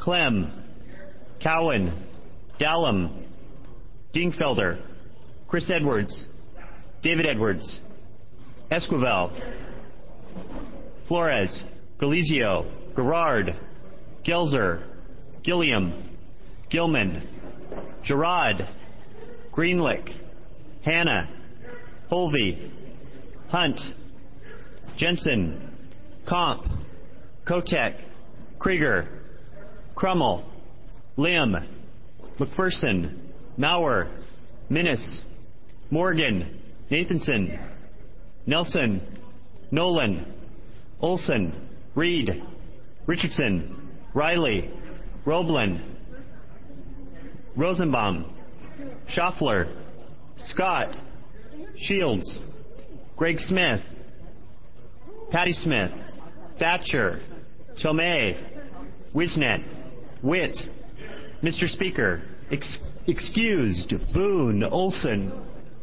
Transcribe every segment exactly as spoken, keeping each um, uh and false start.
Clem, Cowan, Dallum, Dingfelder, Chris Edwards, David Edwards, Esquivel, Flores, Galizio, Gerard, Gelzer, Gilliam, Gilman, Gerard, Greenlick, Hanna, Holvey, Hunt, Jensen, Comp, Kotek, Krieger, Crummel, Lim, McPherson, Maurer, Minnis, Morgan, Nathanson, Nelson, Nolan, Olson, Reed, Richardson, Riley, Roblin, Rosenbaum, Schaffler, Scott, Shields, Greg Smith, Patty Smith, Thatcher, Tomei, Wisnet, Witt, Mister Speaker, ex- excused, Boone, Olson.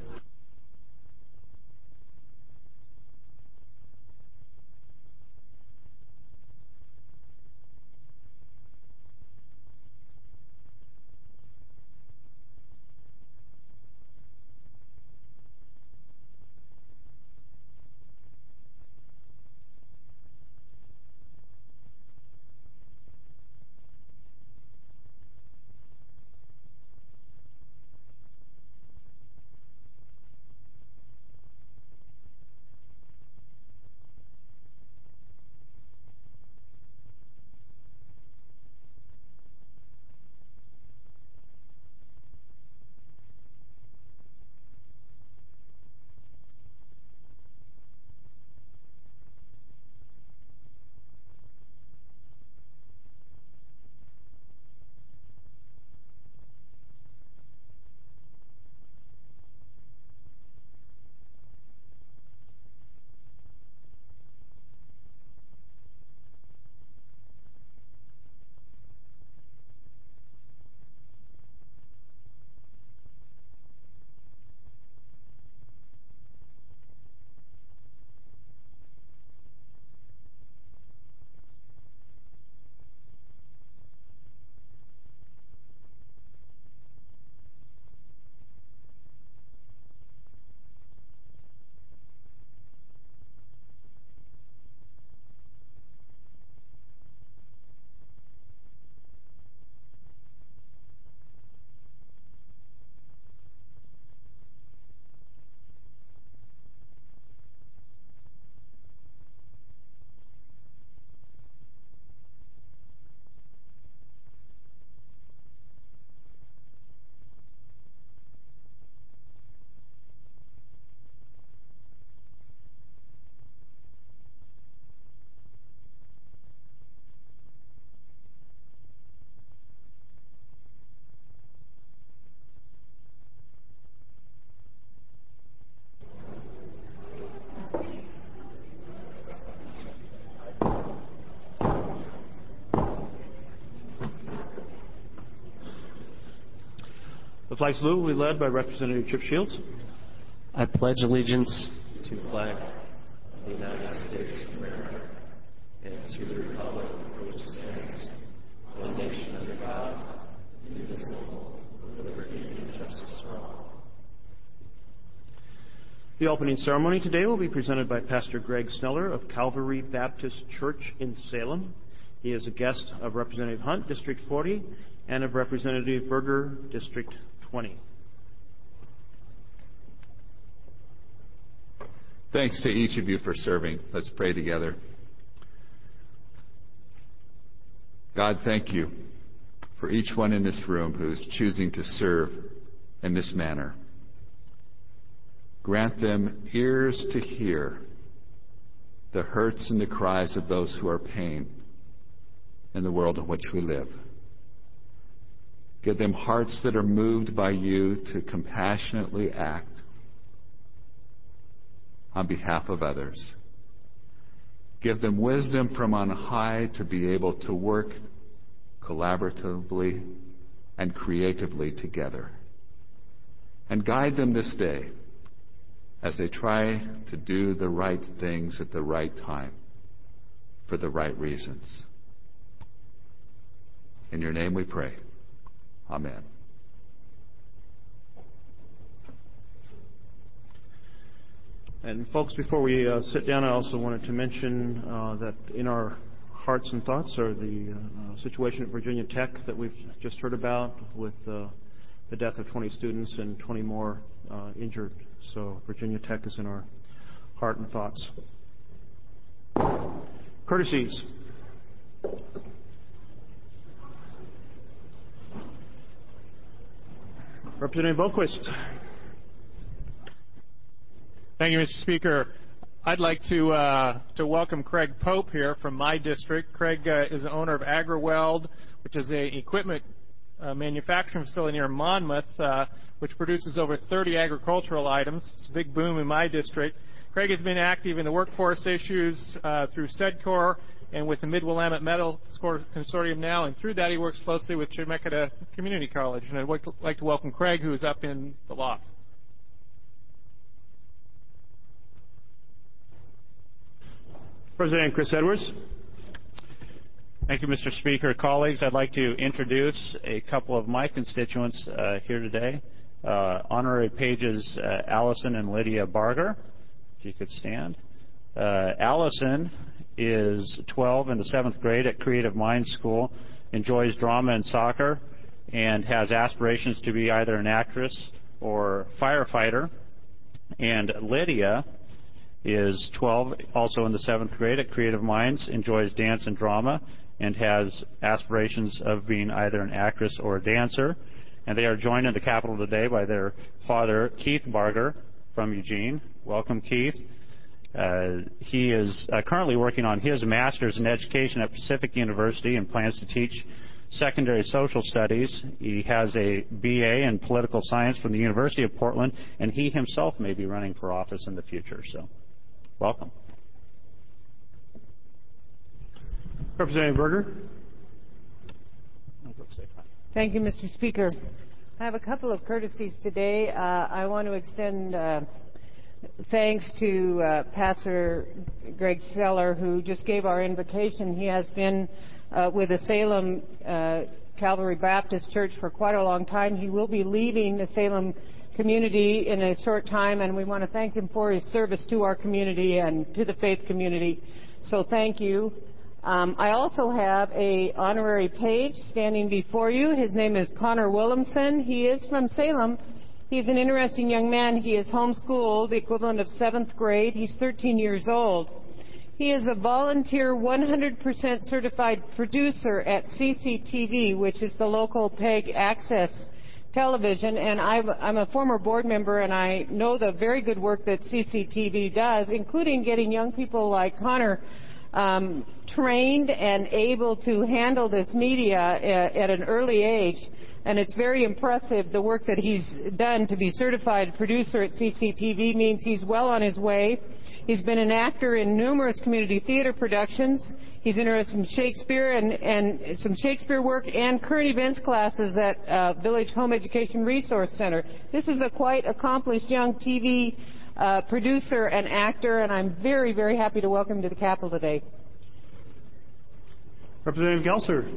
The flag salute will be led by Representative Chip Shields. I pledge allegiance to the flag of the United States of America and to the republic for which it stands, one nation under God, indivisible, with liberty and justice for all. The opening ceremony today will be presented by Pastor Greg Sneller of Calvary Baptist Church in Salem. He is a guest of Representative Hunt, District forty, and of Representative Berger, District twenty. Thanks to each of you for serving. Let's pray together. God, thank you for each one in this room who is choosing to serve in this manner. Grant them ears to hear the hurts and the cries of those who are pain in the world in which we live. Give them hearts that are moved by you to compassionately act on behalf of others. Give them wisdom from on high to be able to work collaboratively and creatively together. And guide them this day as they try to do the right things at the right time for the right reasons. In your name we pray. Amen. And folks, before we uh, sit down, I also wanted to mention uh, that in our hearts and thoughts are the uh, situation at Virginia Tech that we've just heard about, with uh, the death of twenty students and twenty more uh, injured. So Virginia Tech is in our heart and thoughts. Courtesies. Representative Boquist. Thank you, Mister Speaker. I'd like to uh, to welcome Craig Pope here from my district. Craig uh, is the owner of AgriWeld, which is a equipment uh, manufacturing facility near Monmouth, uh, which produces over thirty agricultural items. It's a big boom in my district. Craig has been active in the workforce issues uh, through SEDCOR and with the Mid-Willamette Metal Consortium now, and through that he works closely with Chemeketa Community College. And I'd like to welcome Craig, who is up in the loft. President Chris Edwards. Thank you, Mister Speaker. Colleagues, I'd like to introduce a couple of my constituents uh, here today. Uh, honorary pages uh, Allison and Lydia Barger, if you could stand. Uh, Allison is twelve in the seventh grade at Creative Minds School, enjoys drama and soccer, and has aspirations to be either an actress or firefighter. And Lydia is twelve, also in the seventh grade at Creative Minds, enjoys dance and drama, and has aspirations of being either an actress or a dancer. And they are joined in the Capitol today by their father, Keith Barger, from Eugene. Welcome, Keith. Uh, he is uh, currently working on his master's in education at Pacific University and plans to teach secondary social studies. He has a B A in political science from the University of Portland, and he himself may be running for office in the future. So, welcome. Representative Berger. Thank you, Mister Speaker. I have a couple of courtesies today. Uh, I want to extend uh, thanks to uh, Pastor Greg Seller, who just gave our invocation. He has been uh, with the Salem uh, Calvary Baptist Church for quite a long time. He will be leaving the Salem community in a short time, and we want to thank him for his service to our community and to the faith community. So thank you. Um, I also have a honorary page standing before you. His name is Connor Williamson. He is from Salem. He's an interesting young man. He is homeschooled, the equivalent of seventh grade. He's thirteen years old. He is a volunteer one hundred percent certified producer at C C T V, which is the local PEG access television, and I've, I'm a former board member, and I know the very good work that C C T V does, including getting young people like Connor um, trained and able to handle this media at, at an early age. And it's very impressive. The work that he's done to be certified producer at C C T V means he's well on his way. He's been an actor in numerous community theater productions. He's interested in Shakespeare and, and some Shakespeare work and current events classes at uh, Village Home Education Resource Center. This is a quite accomplished young T V uh, producer and actor, and I'm very, very happy to welcome him to the Capitol today. Representative Gelser.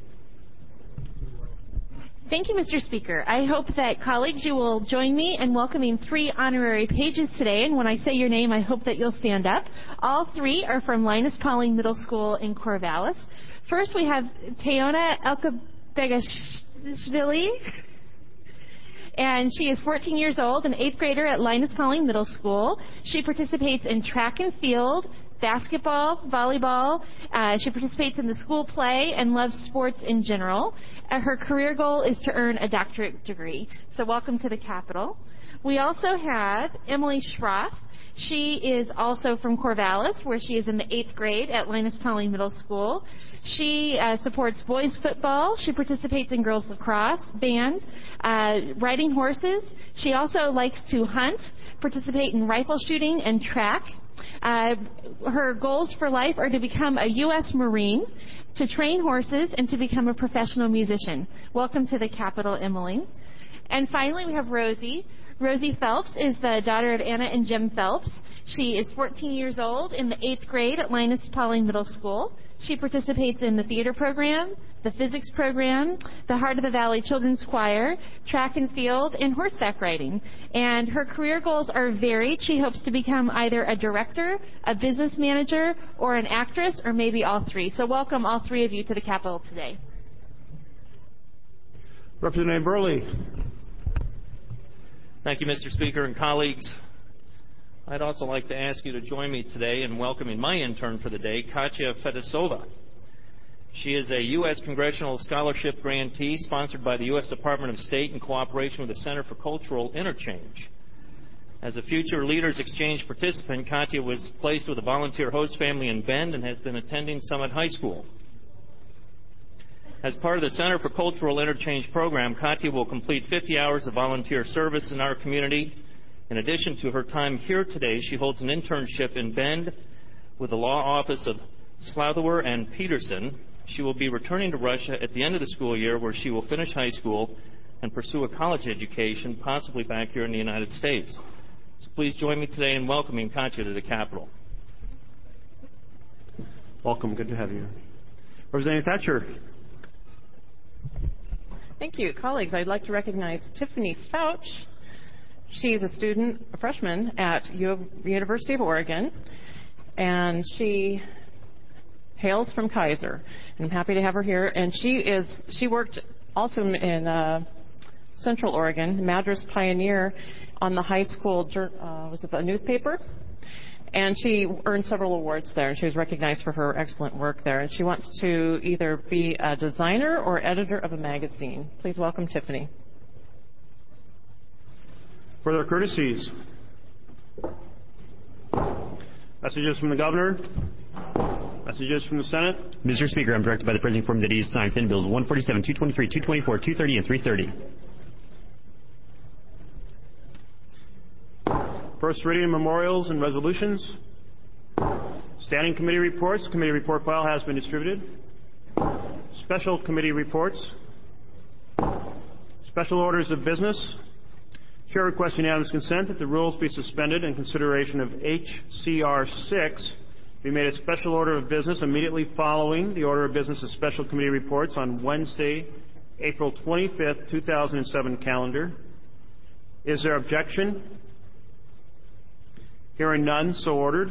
Thank you, Mister Speaker. I hope that colleagues, you will join me in welcoming three honorary pages today. And when I say your name, I hope that you'll stand up. All three are from Linus Pauling Middle School in Corvallis. First, we have Teona Elkabegashvili. And she is fourteen years old, an eighth grader at Linus Pauling Middle School. She participates in track and field, basketball, volleyball. Uh, she participates in the school play and loves sports in general. Uh, her career goal is to earn a doctorate degree. So welcome to the Capitol. We also have Emily Schroff. She is also from Corvallis, where she is in the eighth grade at Linus Pauling Middle School. She uh, supports boys football. She participates in girls lacrosse, band, uh, riding horses. She also likes to hunt, participate in rifle shooting and track. Uh, her goals for life are to become a U S Marine, to train horses, and to become a professional musician. Welcome to the Capitol, Emily. And finally, we have Rosie. Rosie Phelps is the daughter of Anna and Jim Phelps. She is fourteen years old in the eighth grade at Linus Pauling Middle School. She participates in the theater program, the physics program, the Heart of the Valley Children's Choir, track and field, and horseback riding. And her career goals are varied. She hopes to become either a director, a business manager, or an actress, or maybe all three. So welcome all three of you to the Capitol today. Representative Burley. Thank you, Mister Speaker and colleagues. I'd also like to ask you to join me today in welcoming my intern for the day, Katya Fedosova. She is a U S Congressional Scholarship grantee sponsored by the U S Department of State in cooperation with the Center for Cultural Interchange. As a Future Leaders Exchange participant, Katya was placed with a volunteer host family in Bend and has been attending Summit High School. As part of the Center for Cultural Interchange program, Katya will complete fifty hours of volunteer service in our community. In addition to her time here today, she holds an internship in Bend with the law office of Slather and Peterson. She will be returning to Russia at the end of the school year, where she will finish high school and pursue a college education, possibly back here in the United States. So please join me today in welcoming Katya to the Capitol. Welcome. Good to have you. Representative Thatcher. Thank you. Colleagues, I'd like to recognize Tiffany Fouch. She's a student, a freshman at U- University of Oregon, and she hails from Kaiser. And I'm happy to have her here. And she is she worked also in uh, Central Oregon, Madras Pioneer, on the high school, uh, was it the newspaper? And she earned several awards there, and she was recognized for her excellent work there. And she wants to either be a designer or editor of a magazine. Please welcome Tiffany. Further courtesies. Messages from the Governor. Messages from the Senate. Mister Speaker, I'm directed by the President informed that he has signed Senate Bills one forty-seven, two twenty-three, two twenty-four, two thirty, and three thirty. First reading memorials and resolutions. Standing committee reports. The committee report file has been distributed. Special committee reports. Special orders of business. Chair requests unanimous consent that the rules be suspended in consideration of H C R six be made a special order of business immediately following the order of business of special committee reports on Wednesday, April twenty-fifth, two thousand seven calendar. Is there objection? Hearing none, so ordered.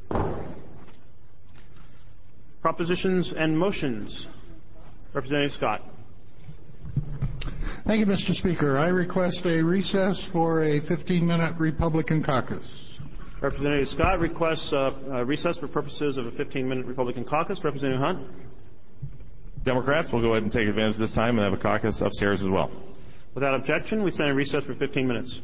Propositions and motions. Representative Scott. Thank you, Mister Speaker. I request a recess for a fifteen-minute Republican caucus. Representative Scott requests uh, a recess for purposes of a fifteen-minute Republican caucus. Representative Hunt. Democrats will go ahead and take advantage of this time and have a caucus upstairs as well. Without objection, we stand in recess for fifteen minutes.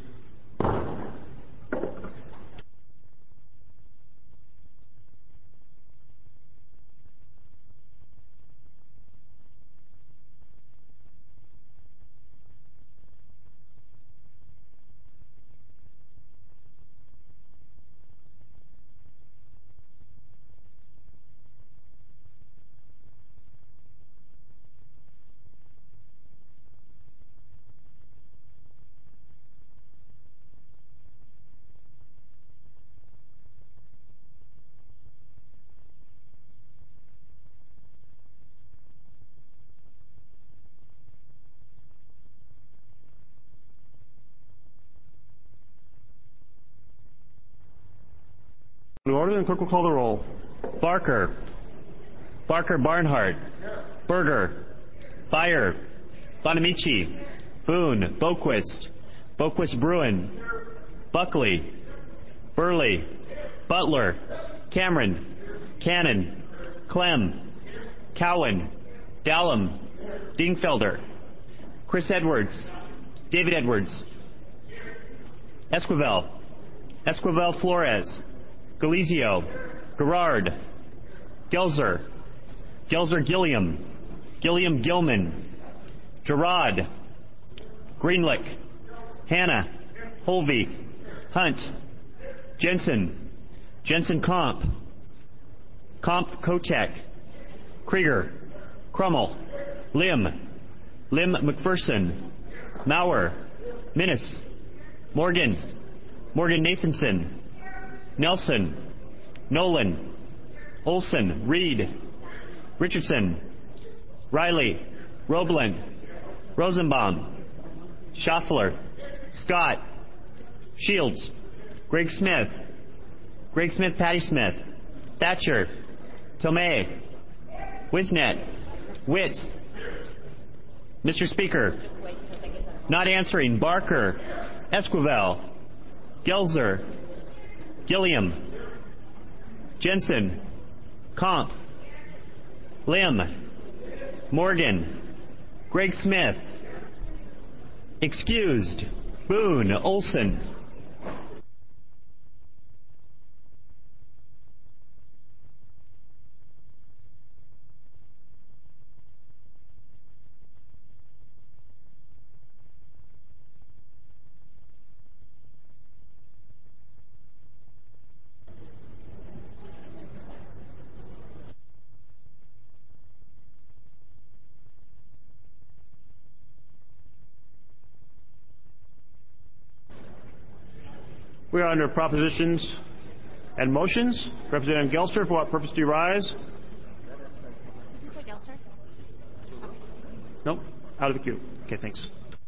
In order, then clerk will call the roll. Barker. Barker Barnhart. Berger. Byer. Bonamici. Boone. Boquist. Boquist Bruin. Buckley. Burley. Butler. Cameron. Cannon. Clem. Cowan. Dallum. Dingfelder. Chris Edwards. David Edwards. Esquivel. Esquivel Flores. Galizio. Gerard. Gelzer. Gelzer Gilliam. Gilliam Gilman. Gerard. Greenlick. Hanna. Holvey. Hunt. Jensen. Jensen Comp. Comp Kotek. Krieger. Crummel. Lim. Lim McPherson. Maurer. Minnis. Morgan. Morgan Nathanson. Nelson. Nolan. Olson. Reed. Richardson. Riley, Roebland, Rosenbaum, Schaffler, Scott, Shields, Greg Smith, Greg Smith, Patty Smith, Thatcher, Tomei, Wisnet, Witt. Mister Speaker, not answering, Barker, Esquivel, Gelzer, Gilliam, Jensen, Comp, Lim, Morgan, Greg Smith, excused, Boone, Olson. We are under propositions and motions. Representative Gelster, for what purpose do you rise? Nope, out of the queue. Okay, thanks.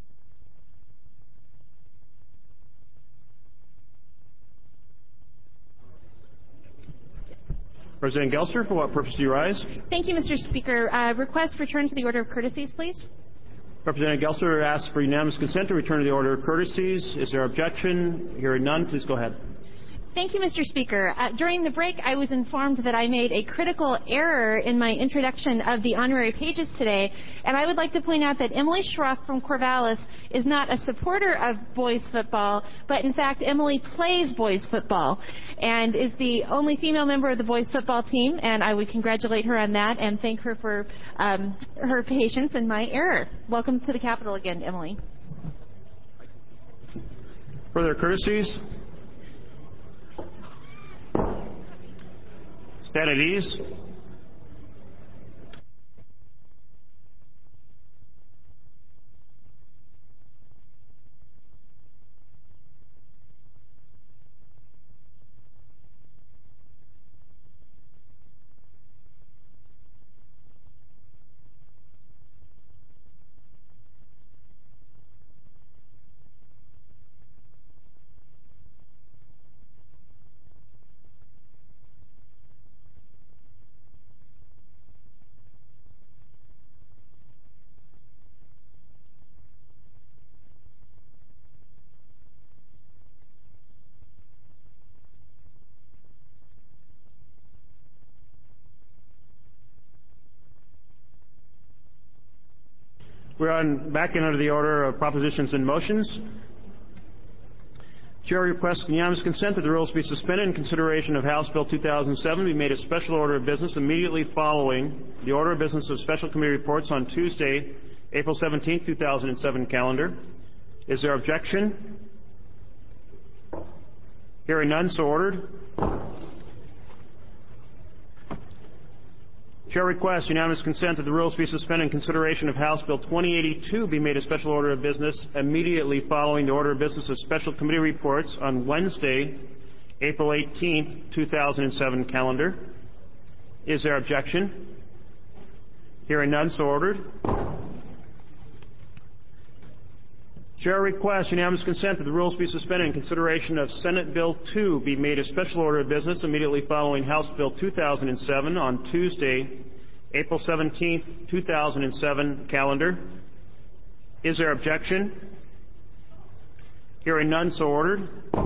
President Gelster, for what purpose do you rise? Thank you, Mister Speaker. Uh, request return to the order of courtesies, please. Representative Gelster asks for unanimous consent to return to the order of courtesies. Is there objection? Hearing none, please go ahead. Thank you, Mister Speaker. Uh, during the break, I was informed that I made a critical error in my introduction of the honorary pages today, and I would like to point out that Emily Schroff from Corvallis is not a supporter of boys football, but in fact, Emily plays boys football and is the only female member of the boys football team, and I would congratulate her on that and thank her for um, her patience in my error. Welcome to the Capitol again, Emily. Further courtesies? Stand at ease. We're on back in under the order of propositions and motions. Chair requests unanimous consent that the rules be suspended in consideration of House Bill two thousand seven be made a special order of business immediately following the order of business of special committee reports on Tuesday, April seventeenth, two thousand seven calendar. Is there objection? Hearing none, so ordered. Chair requests unanimous consent that the rules be suspended in consideration of House Bill twenty eighty-two be made a special order of business immediately following the order of business of special committee reports on Wednesday, April eighteenth, two thousand seven calendar. Is there objection? Hearing none, so ordered. Chair requests unanimous consent that the rules be suspended in consideration of Senate Bill two be made a special order of business immediately following House Bill two thousand seven on Tuesday, April seventeenth, two thousand seven calendar. Is there objection? Hearing none, so ordered.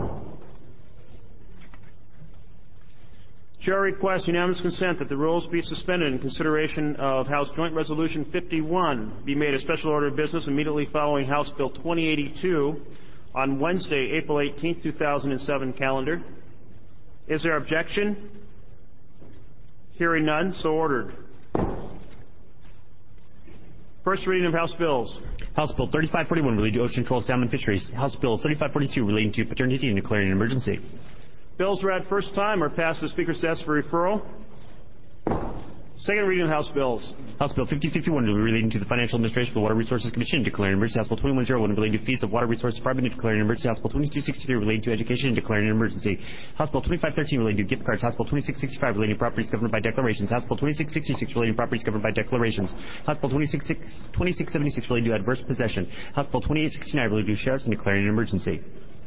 Chair requests unanimous consent that the rules be suspended in consideration of House Joint Resolution fifty-one be made a special order of business immediately following House Bill twenty eighty-two on Wednesday, April eighteenth, two thousand seven calendar. Is there objection? Hearing none, so ordered. First reading of House Bills. House Bill thirty-five forty-one relating to ocean control, salmon fisheries. House Bill thirty-five forty-two relating to paternity and declaring an emergency. Bills read first time are passed to the Speaker's desk for referral. Second reading of House bills. House Bill fifty fifty-one relating to the Financial Administration of the Water Resources Commission declaring an emergency. House Bill twenty-one oh one relating to fees of Water Resources Department declaring an emergency. House Bill twenty-two sixty-three relating to education and declaring an emergency. House Bill twenty-five thirteen relating to gift cards. House Bill twenty-six sixty-five relating to properties governed by declarations. House Bill twenty-six sixty-six relating to properties governed by declarations. House Bill twenty-six seventy-six relating to adverse possession. House Bill twenty-eight sixty-nine relating to sheriffs and declaring an emergency.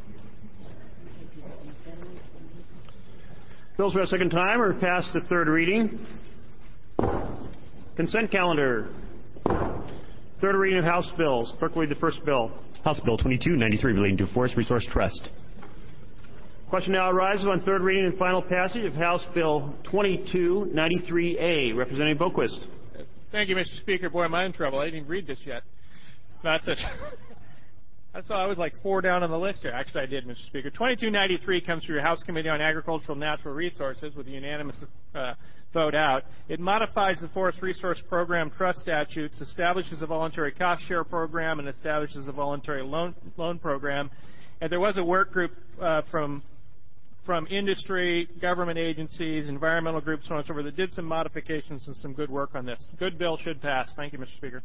Bills for a second time are past the third reading. Consent calendar. Third reading of House bills. Clerk will read the first bill. House Bill twenty-two ninety-three relating to Forest Resource Trust. Question now arises on third reading and final passage of House Bill twenty-two ninety-three A. Representative Boquist. Thank you, Mister Speaker. Boy, am I in trouble. I didn't even read this yet. That's it. I saw I was like four down on the list here. Actually, I did, Mister Speaker. twenty-two ninety-three comes through your House Committee on Agricultural and Natural Resources with a unanimous uh, vote out. It modifies the Forest Resource Program Trust statutes, establishes a voluntary cost share program, and establishes a voluntary loan, loan program. And there was a work group uh, from from industry, government agencies, environmental groups, so on and so forth, that did some modifications and some good work on this. Good bill, should pass. Thank you, Mister Speaker.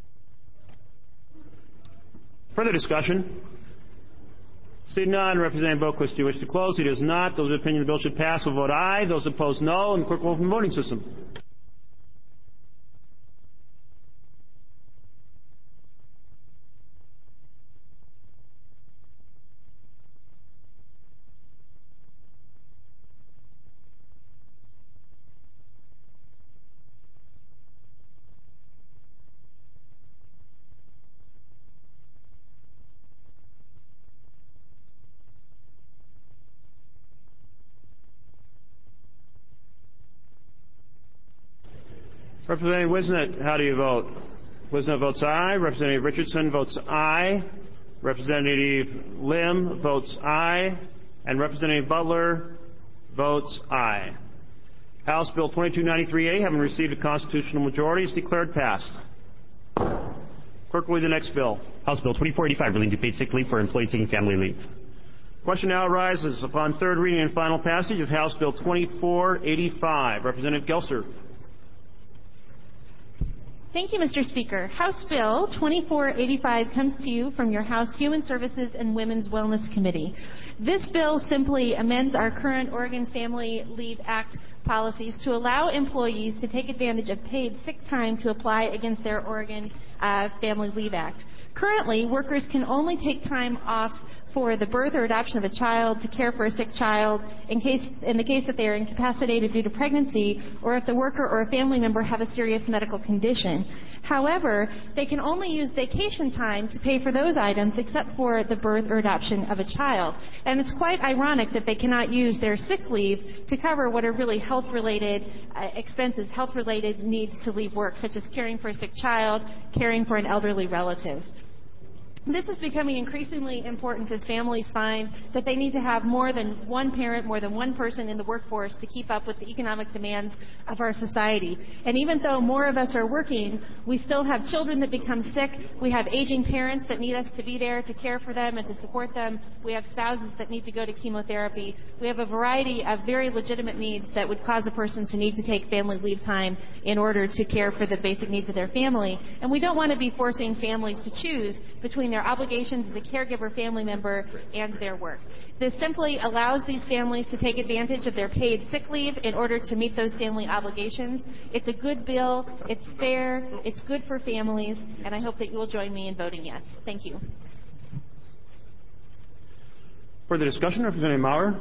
Further discussion? Seeing none, Representative Boquist, do you wish to close? He does not. Those of the opinion the bill should pass will vote aye. Those opposed, no. And the clerk will open the voting system. Representative Wisnett, how do you vote? Wisnett votes aye. Representative Richardson votes aye. Representative Lim votes aye. And Representative Butler votes aye. House Bill twenty-two ninety-three A, having received a constitutional majority, is declared passed. Clerk will read the next bill. House Bill twenty-four eighty-five relating to paid sick leave for employees taking family leave. Question now arises upon third reading and final passage of House Bill twenty-four eighty-five. Representative Gelster. Thank you, Mister Speaker. House Bill twenty-four eighty-five comes to you from your House Human Services and Women's Wellness Committee. This bill simply amends our current Oregon Family Leave Act policies to allow employees to take advantage of paid sick time to apply against their Oregon uh, Family Leave Act. Currently, workers can only take time off for the birth or adoption of a child, to care for a sick child, in, case, in the case that they are incapacitated due to pregnancy, or if the worker or a family member have a serious medical condition. However, they can only use vacation time to pay for those items except for the birth or adoption of a child. And it's quite ironic that they cannot use their sick leave to cover what are really health-related uh, expenses, health-related needs to leave work, such as caring for a sick child, caring for an elderly relative. This is becoming increasingly important as families find that they need to have more than one parent, more than one person in the workforce to keep up with the economic demands of our society. And even though more of us are working, we still have children that become sick. We have aging parents that need us to be there to care for them and to support them. We have spouses that need to go to chemotherapy. We have a variety of very legitimate needs that would cause a person to need to take family leave time in order to care for the basic needs of their family. And we don't want to be forcing families to choose between their obligations as a caregiver family member and their work. This simply allows these families to take advantage of their paid sick leave in order to meet those family obligations. It's a good bill, it's fair, it's good for families, and I hope that you will join me in voting yes. Thank you. Further discussion, Representative Maurer.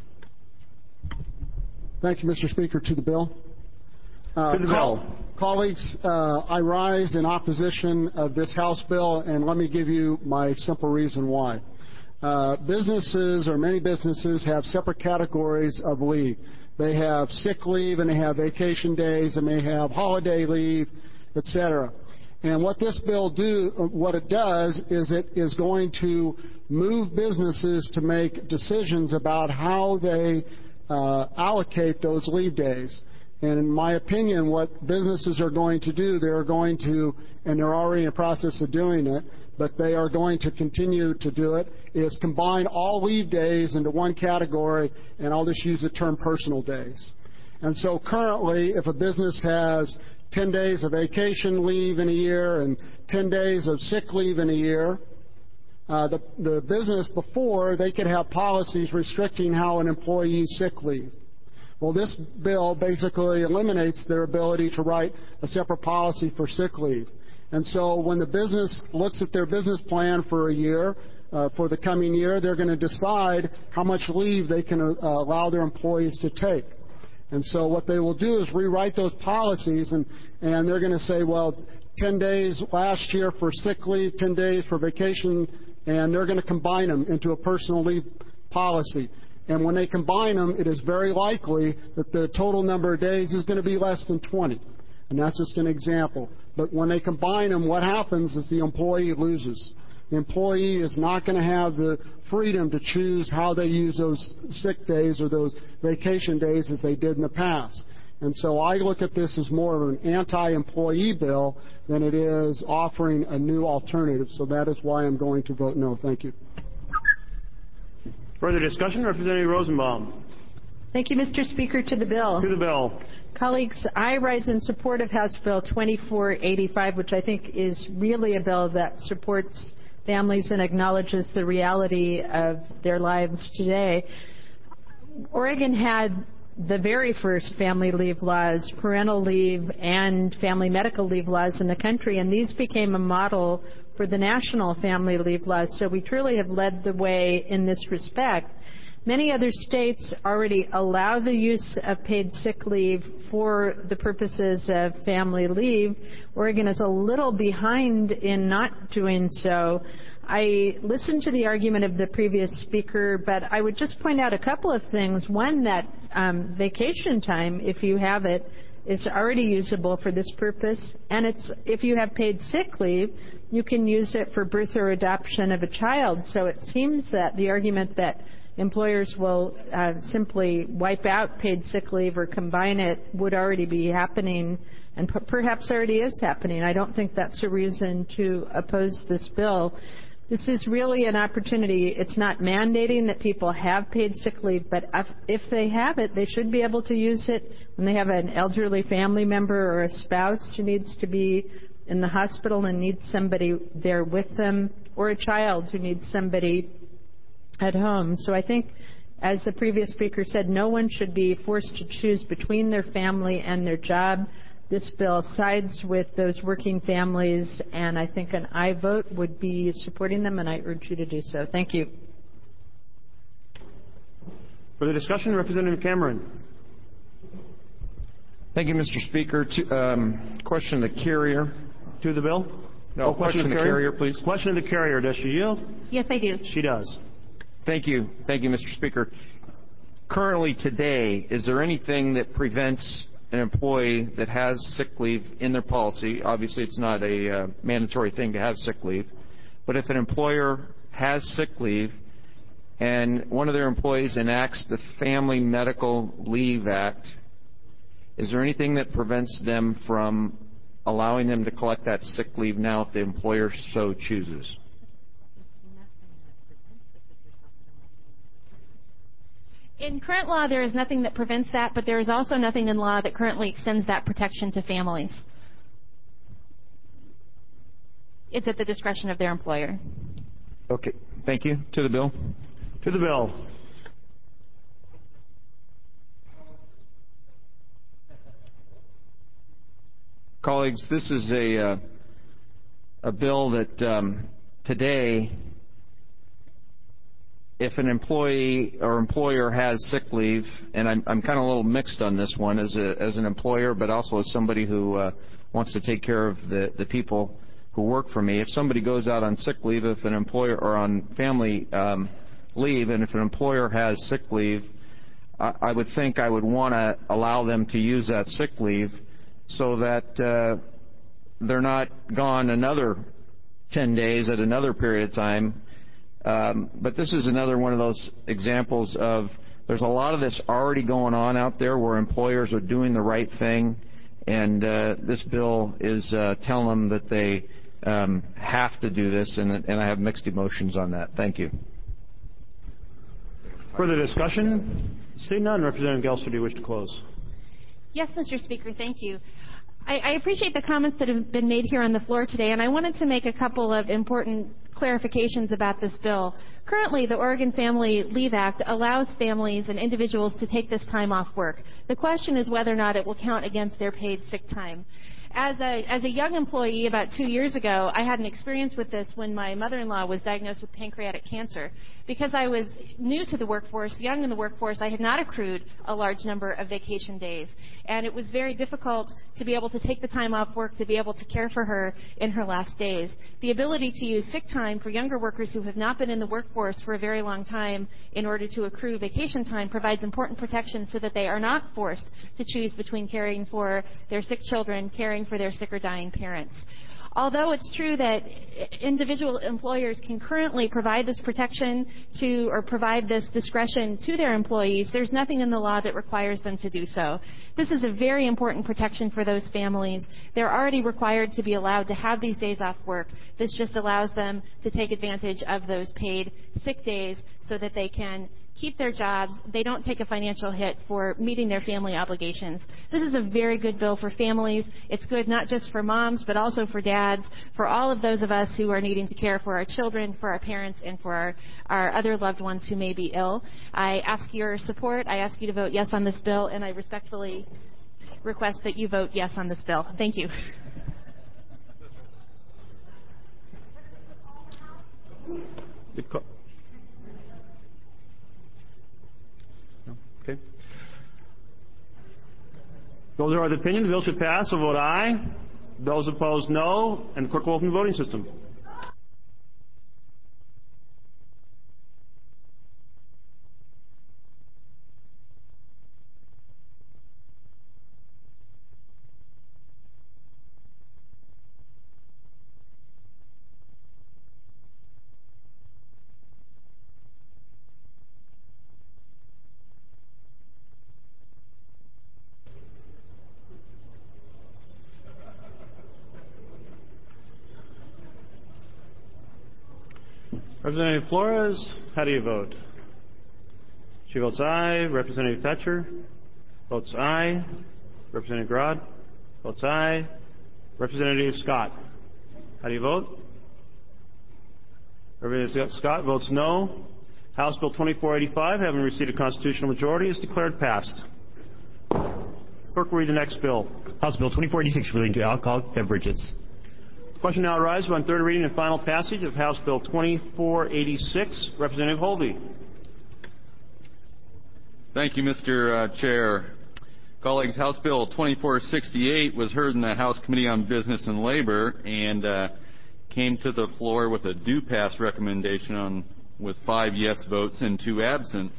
Thank you, Mister Speaker. To the bill. Uh, to the call, bill. Colleagues, uh, I rise in opposition of this House bill, and let me give you my simple reason why. Uh, businesses, or many businesses, have separate categories of leave. They have sick leave, and they have vacation days, and they have holiday leave, et cetera. And what this bill do, what it does, is it is going to move businesses to make decisions about how they uh, allocate those leave days. And in my opinion, what businesses are going to do, they're going to, and they're already in the process of doing it, but they are going to continue to do it, is combine all leave days into one category, and I'll just use the term personal days. And so currently, if a business has ten days of vacation leave in a year and ten days of sick leave in a year. Uh, the, the business before, they could have policies restricting how an employee used sick leave. Well, this bill basically eliminates their ability to write a separate policy for sick leave. And so when the business looks at their business plan for a year, uh, for the coming year, they're going to decide how much leave they can uh, allow their employees to take. And so what they will do is rewrite those policies, and, and they're going to say, well, ten days last year for sick leave, ten days for vacation, and they're going to combine them into a personal leave policy. And when they combine them, it is very likely that the total number of days is going to be less than twenty. And that's just an example. But when they combine them, what happens is the employee loses. The employee is not going to have the freedom to choose how they use those sick days or those vacation days as they did in the past. And so I look at this as more of an anti-employee bill than it is offering a new alternative. So that is why I'm going to vote no. Thank you. Further discussion? Representative Rosenbaum. Thank you, Mister Speaker. To the bill. To the bill. Colleagues, I rise in support of House Bill twenty-four eighty-five, which I think is really a bill that supports families and acknowledges the reality of their lives today. Oregon had the very first family leave laws, parental leave, and family medical leave laws in the country, and these became a model for the national family leave laws, so we truly have led the way in this respect. Many other states already allow the use of paid sick leave for the purposes of family leave. Oregon is a little behind in not doing so. I listened to the argument of the previous speaker, but I would just point out a couple of things. One, that um, vacation time, if you have it, is already usable for this purpose. And it's if you have paid sick leave, you can use it for birth or adoption of a child. So it seems that the argument that employers will uh, simply wipe out paid sick leave or combine it would already be happening, and p- perhaps already is happening. I don't think that's a reason to oppose this bill. This is really an opportunity. It's not mandating that people have paid sick leave, but if, if they have it, they should be able to use it when they have an elderly family member or a spouse who needs to be in the hospital and needs somebody there with them, or a child who needs somebody at home. So I think, as the previous speaker said, no one should be forced to choose between their family and their job. This bill sides with those working families, and I think an aye vote would be supporting them, and I urge you to do so. Thank you. For the discussion, Representative Cameron. Thank you, Mister Speaker. To, um, question the carrier. To the bill? No, oh, question, question the carrier, carrier, please. Question of the carrier. Does she yield? Yes, I do. She does. Thank you. Thank you, Mister Speaker. Currently today, is there anything that prevents an employee that has sick leave in their policy? Obviously, it's not a uh, mandatory thing to have sick leave. But if an employer has sick leave and one of their employees enacts the Family Medical Leave Act, is there anything that prevents them from allowing them to collect that sick leave now if the employer so chooses? In current law, there is nothing that prevents that, but there is also nothing in law that currently extends that protection to families. It's at the discretion of their employer. Okay. Thank you. To the bill. To the bill. Colleagues, this is a, uh, a bill that um, today, if an employee or employer has sick leave, and I'm, I'm kind of a little mixed on this one as, a, as an employer, but also as somebody who uh, wants to take care of the, the people who work for me. If somebody goes out on sick leave, if an employer or on family um, leave, and if an employer has sick leave, I, I would think I would want to allow them to use that sick leave so that uh, they're not gone another ten days at another period of time. Um, but this is another one of those examples of there's a lot of this already going on out there where employers are doing the right thing, and uh, this bill is uh, telling them that they um, have to do this, and, and I have mixed emotions on that. Thank you. Further discussion? Seeing none, Representative Gelster, do you wish to close? Yes, Mister Speaker, thank you. I, I appreciate the comments that have been made here on the floor today, and I wanted to make a couple of important clarifications about this bill. Currently, the Oregon Family Leave Act allows families and individuals to take this time off work. The question is whether or not it will count against their paid sick time. As a, as a young employee about two years ago, I had an experience with this when my mother-in-law was diagnosed with pancreatic cancer. Because I was new to the workforce, young in the workforce, I had not accrued a large number of vacation days. And it was very difficult to be able to take the time off work to be able to care for her in her last days. The ability to use sick time for younger workers who have not been in the workforce for a very long time in order to accrue vacation time provides important protection so that they are not forced to choose between caring for their sick children, caring for their sick or dying parents. Although it's true that individual employers can currently provide this protection to or provide this discretion to their employees, there's nothing in the law that requires them to do so. This is a very important protection for those families. They're already required to be allowed to have these days off work. This just allows them to take advantage of those paid sick days so that they can keep their jobs. They don't take a financial hit for meeting their family obligations. This is a very good bill for families. It's good not just for moms, but also for dads, for all of those of us who are needing to care for our children, for our parents, and for our, our other loved ones who may be ill. I ask your support. I ask you to vote yes on this bill, and I respectfully request that you vote yes on this bill. Thank you. Good call. Okay. Those who are of the opinion the bill should pass will vote aye. Those opposed, no. And the clerk will open the voting system. Representative Flores, how do you vote? She votes aye. Representative Thatcher votes aye. Representative Grodd votes aye. Representative Scott, how do you vote? Representative Scott votes no. House Bill twenty-four eighty-five, having received a constitutional majority, is declared passed. Clerk will read the next bill. House Bill twenty-four eighty-six relating to alcoholic beverages. The question now arises on third reading and final passage of House Bill twenty-four eighty-six. Representative Holvey. Thank you, Mister Uh, Chair. Colleagues, House Bill twenty-four sixty-eight was heard in the House Committee on Business and Labor and uh, came to the floor with a do-pass recommendation on, with five yes votes and two absent.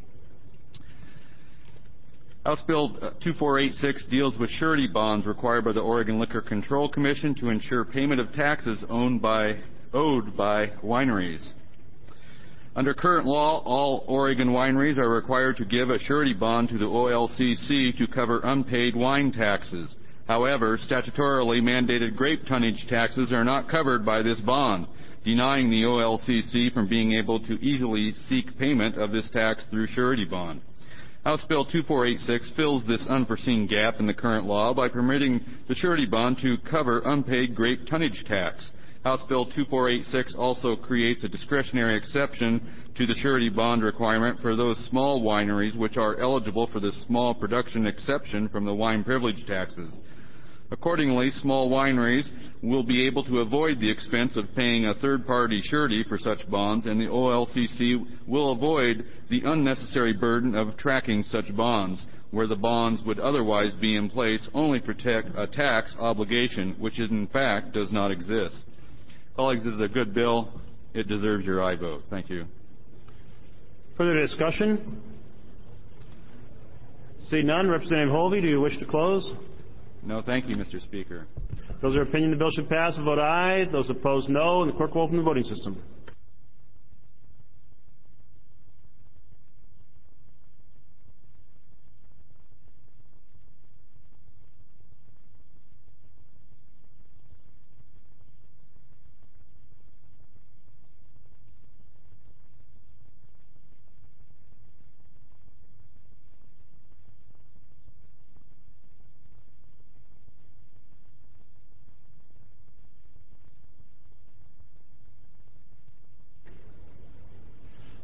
House Bill twenty-four eighty-six deals with surety bonds required by the Oregon Liquor Control Commission to ensure payment of taxes owned by, owed by wineries. Under current law, all Oregon wineries are required to give a surety bond to the O L C C to cover unpaid wine taxes. However, statutorily mandated grape tonnage taxes are not covered by this bond, denying the O L C C from being able to easily seek payment of this tax through surety bond. House Bill twenty-four eighty-six fills this unforeseen gap in the current law by permitting the surety bond to cover unpaid grape tonnage tax. House Bill twenty-four eighty-six also creates a discretionary exception to the surety bond requirement for those small wineries which are eligible for the small production exception from the wine privilege taxes. Accordingly, small wineries will be able to avoid the expense of paying a third-party surety for such bonds, and the O L C C will avoid the unnecessary burden of tracking such bonds, where the bonds would otherwise be in place only for a tax obligation, which in fact does not exist. Colleagues, this is a good bill. It deserves your aye vote. Thank you. Further discussion? See none. Representative Holvey, do you wish to close? No, thank you, Mister Speaker. Those who are of opinion the bill should pass will vote aye. Those opposed, no. And the clerk will open the voting system.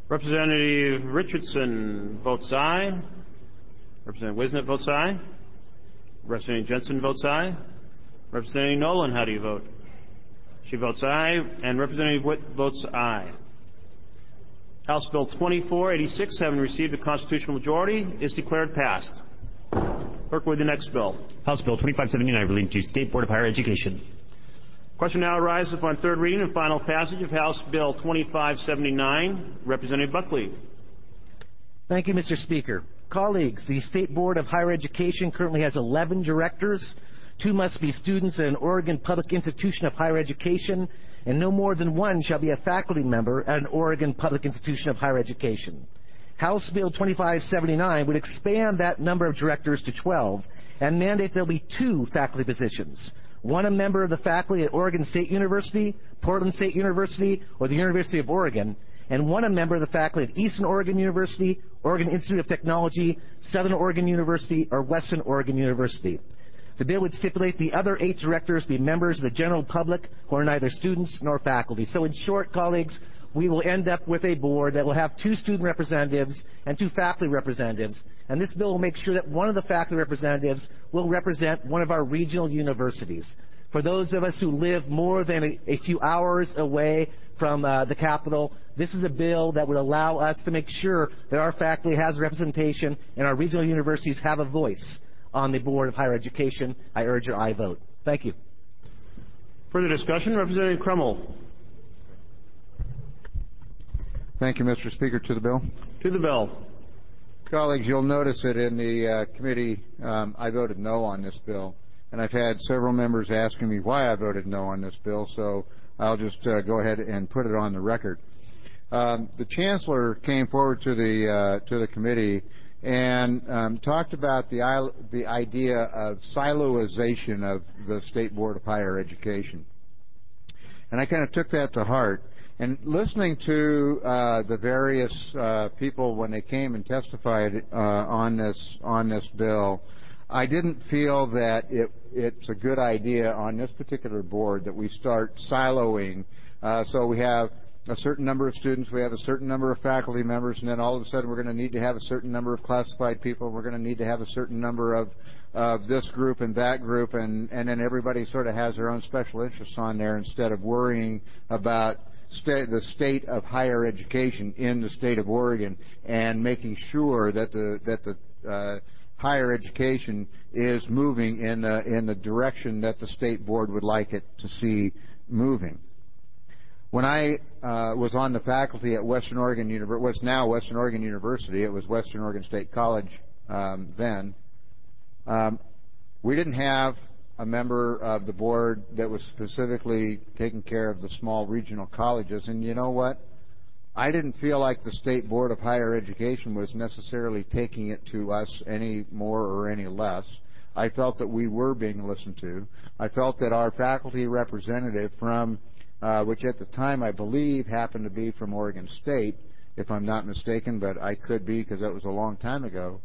Representative Richardson votes aye. Representative Wisnett votes aye. Representative Jensen votes aye. Representative Nolan, how do you vote? She votes aye. And Representative Witt votes aye. House Bill twenty-four eighty-six, having received a constitutional majority, is declared passed. Clerk, with the next bill. House Bill twenty-five seventy-nine, relating to State Board of Higher Education. Question now arises upon third reading and final passage of House Bill twenty-five seventy-nine. Representative Buckley. Thank you, Mister Speaker. Colleagues, the State Board of Higher Education currently has eleven directors. Two must be students at an Oregon public institution of higher education, and no more than one shall be a faculty member at an Oregon public institution of higher education. House Bill twenty-five seventy-nine would expand that number of directors to twelve and mandate there will be two faculty positions. One a member of the faculty at Oregon State University, Portland State University, or the University of Oregon, and one a member of the faculty at Eastern Oregon University, Oregon Institute of Technology, Southern Oregon University, or Western Oregon University. The bill would stipulate the other eight directors be members of the general public who are neither students nor faculty. So in short, colleagues, we will end up with a board that will have two student representatives and two faculty representatives. And this bill will make sure that one of the faculty representatives will represent one of our regional universities. For those of us who live more than a, a few hours away from uh, the capital, this is a bill that would allow us to make sure that our faculty has representation and our regional universities have a voice on the Board of Higher Education. I urge your aye vote. Thank you. Further discussion? Representative Crummell. Thank you, Mister Speaker. To the bill. To the bill. Colleagues, you'll notice that in the uh, committee um, I voted no on this bill. And I've had several members asking me why I voted no on this bill, so I'll just uh, go ahead and put it on the record. Um, the Chancellor came forward to the, uh, to the committee and um, talked about the, the idea of siloization of the State Board of Higher Education. And I kind of took that to heart. And listening to uh, the various uh, people when they came and testified uh, on this on this bill, I didn't feel that it, it's a good idea on this particular board that we start siloing. Uh, so we have a certain number of students, we have a certain number of faculty members, and then all of a sudden we're going to need to have a certain number of classified people. We're going to need to have a certain number of of this group and that group, and, and then everybody sort of has their own special interests on there instead of worrying about State, the state of higher education in the state of Oregon and making sure that the that the uh, higher education is moving in the in the direction that the state board would like it to see moving. When I uh, was on the faculty at Western Oregon University, what's now Western Oregon University, it was Western Oregon State College um, then. Um, we didn't have a member of the board that was specifically taking care of the small regional colleges. And you know what? I didn't feel like the State Board of Higher Education was necessarily taking it to us any more or any less. I felt that we were being listened to. I felt that our faculty representative from, uh, which at the time I believe happened to be from Oregon State, if I'm not mistaken, but I could be because that was a long time ago.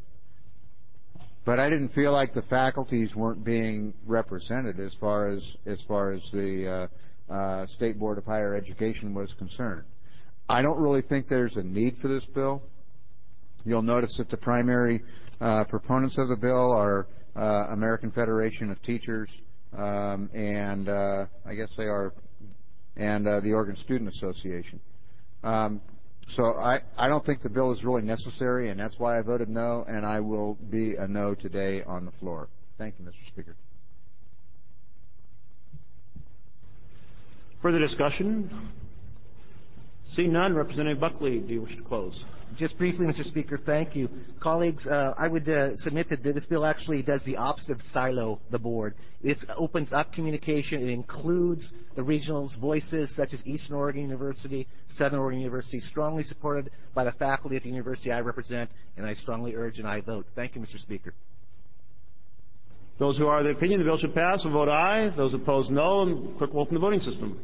But I didn't feel like the faculties weren't being represented as far as as far as the uh, uh, State Board of Higher Education was concerned. I don't really think there's a need for this bill. You'll notice that the primary uh, proponents of the bill are uh, American Federation of Teachers um, and uh, I guess they are, and uh, the Oregon Student Association. Um, So I, I don't think the bill is really necessary, and that's why I voted no, and I will be a no today on the floor. Thank you, Mister Speaker. Further discussion? Seeing none, Representative Buckley, do you wish to close? Just briefly, Mister Speaker, thank you. Colleagues, uh, I would uh, submit that this bill actually does the opposite of silo the board. This opens up communication. It includes the regionals' voices, such as Eastern Oregon University, Southern Oregon University, strongly supported by the faculty at the university I represent, and I strongly urge an aye vote. Thank you, Mister Speaker. Those who are of the opinion the bill should pass will vote aye. Those opposed, no. And clerk will open the voting system.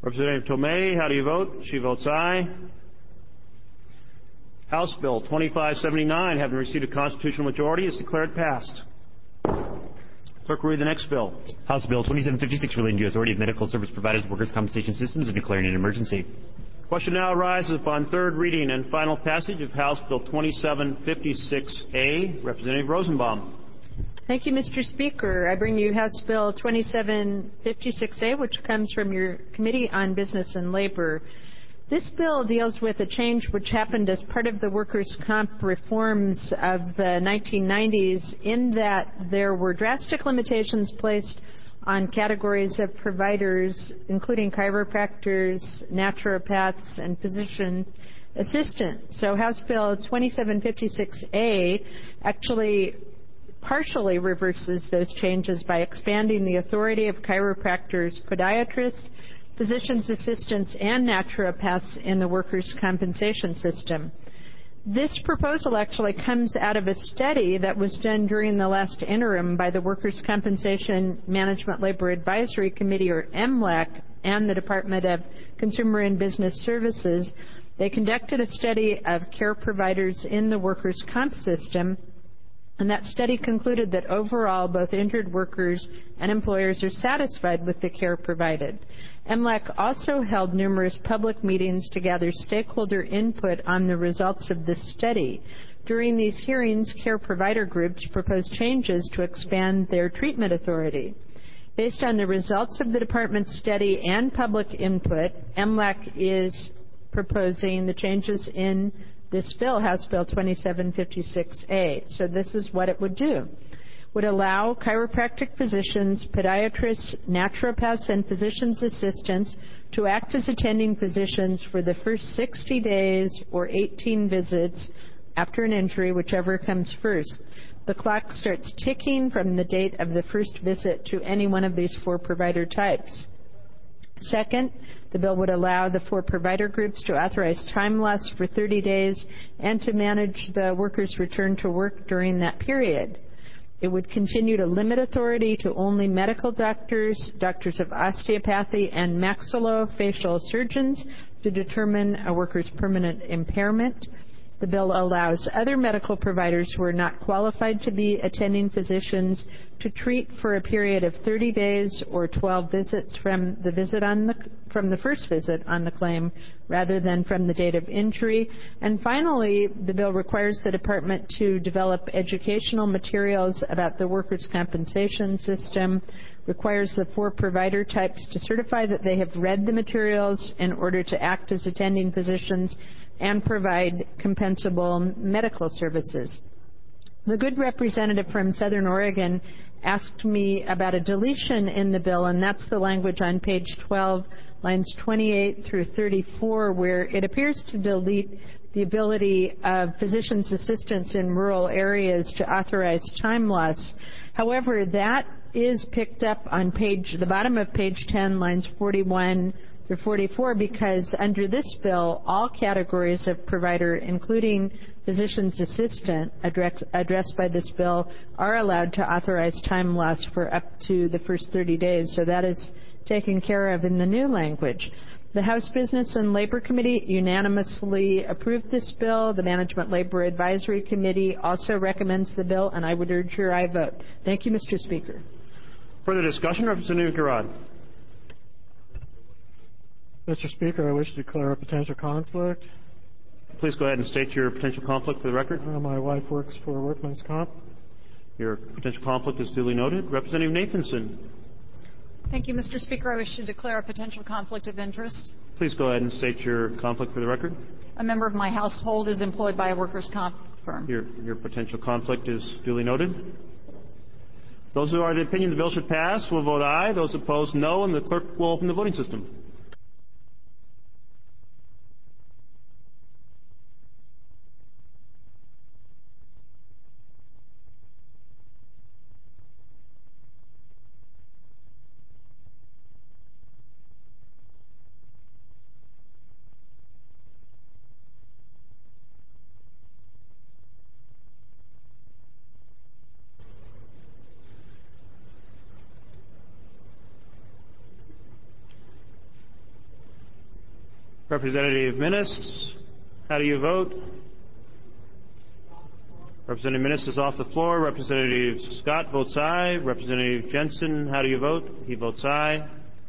Representative Tomei, how do you vote? She votes aye. House Bill twenty-five seventy-nine, having received a constitutional majority, is declared passed. Clerk will read the next bill. House Bill twenty-seven fifty-six, relating to authority of medical service providers of workers' compensation systems and declaring an emergency. Question now arises upon third reading and final passage of House Bill twenty-seven fifty-six A. Representative Rosenbaum. Thank you, Mister Speaker. I bring you House Bill twenty-seven fifty-six A, which comes from your Committee on Business and Labor. This bill deals with a change which happened as part of the workers' comp reforms of the nineteen nineties, in that there were drastic limitations placed on categories of providers, including chiropractors, naturopaths, and physician assistants. So House Bill twenty-seven fifty-six A actually partially reverses those changes by expanding the authority of chiropractors, podiatrists, physicians' assistants, and naturopaths in the workers' compensation system. This proposal actually comes out of a study that was done during the last interim by the Workers' Compensation Management Labor Advisory Committee, or M L A C, and the Department of Consumer and Business Services. They conducted a study of care providers in the workers' comp system, and that study concluded that overall both injured workers and employers are satisfied with the care provided. M L A C also held numerous public meetings to gather stakeholder input on the results of this study. During these hearings, care provider groups proposed changes to expand their treatment authority. Based on the results of the department's study and public input, M L A C is proposing the changes in this bill, House Bill twenty-seven fifty-six A. So this is what it would do. Would allow chiropractic physicians, podiatrists, naturopaths, and physicians' assistants to act as attending physicians for the first sixty days or eighteen visits after an injury, whichever comes first. The clock starts ticking from the date of the first visit to any one of these four provider types. Second, the bill would allow the four provider groups to authorize time loss for thirty days and to manage the worker's return to work during that period. It would continue to limit authority to only medical doctors, doctors of osteopathy, and maxillofacial surgeons to determine a worker's permanent impairment. The bill allows other medical providers who are not qualified to be attending physicians to treat for a period of thirty days or twelve visits from the visit on the from the first visit on the claim rather than from the date of injury. And finally, the bill requires the department to develop educational materials about the workers' compensation system, requires the four provider types to certify that they have read the materials in order to act as attending physicians, and provide compensable medical services. The good representative from Southern Oregon asked me about a deletion in the bill, and that's the language on page twelve, lines twenty-eight through thirty-four, where it appears to delete the ability of physicians' assistants in rural areas to authorize time loss. However, that is picked up on page, the bottom of page ten, lines forty-one through forty-four, because under this bill, all categories of provider, including physician's assistant address, addressed by this bill, are allowed to authorize time loss for up to the first thirty days. So that is taken care of in the new language. The House Business and Labor Committee unanimously approved this bill. The Management Labor Advisory Committee also recommends the bill, and I would urge your aye vote. Thank you, Mister Speaker. Further discussion, Representative Garrard. Mister Speaker, I wish to declare a potential conflict. Please go ahead and state your potential conflict for the record. Uh, my wife works for Workman's Comp. Your potential conflict is duly noted. Representative Nathanson. Thank you, Mister Speaker. I wish to declare a potential conflict of interest. Please go ahead and state your conflict for the record. A member of my household is employed by a workers' comp firm. Your, your potential conflict is duly noted. Those who are of the opinion the bill should pass will vote aye. Those opposed, no, and the clerk will open the voting system. Representative Minnis, how do you vote? Representative Minnis is off the floor. Representative Scott votes aye. Representative Jensen, how do you vote? He votes aye.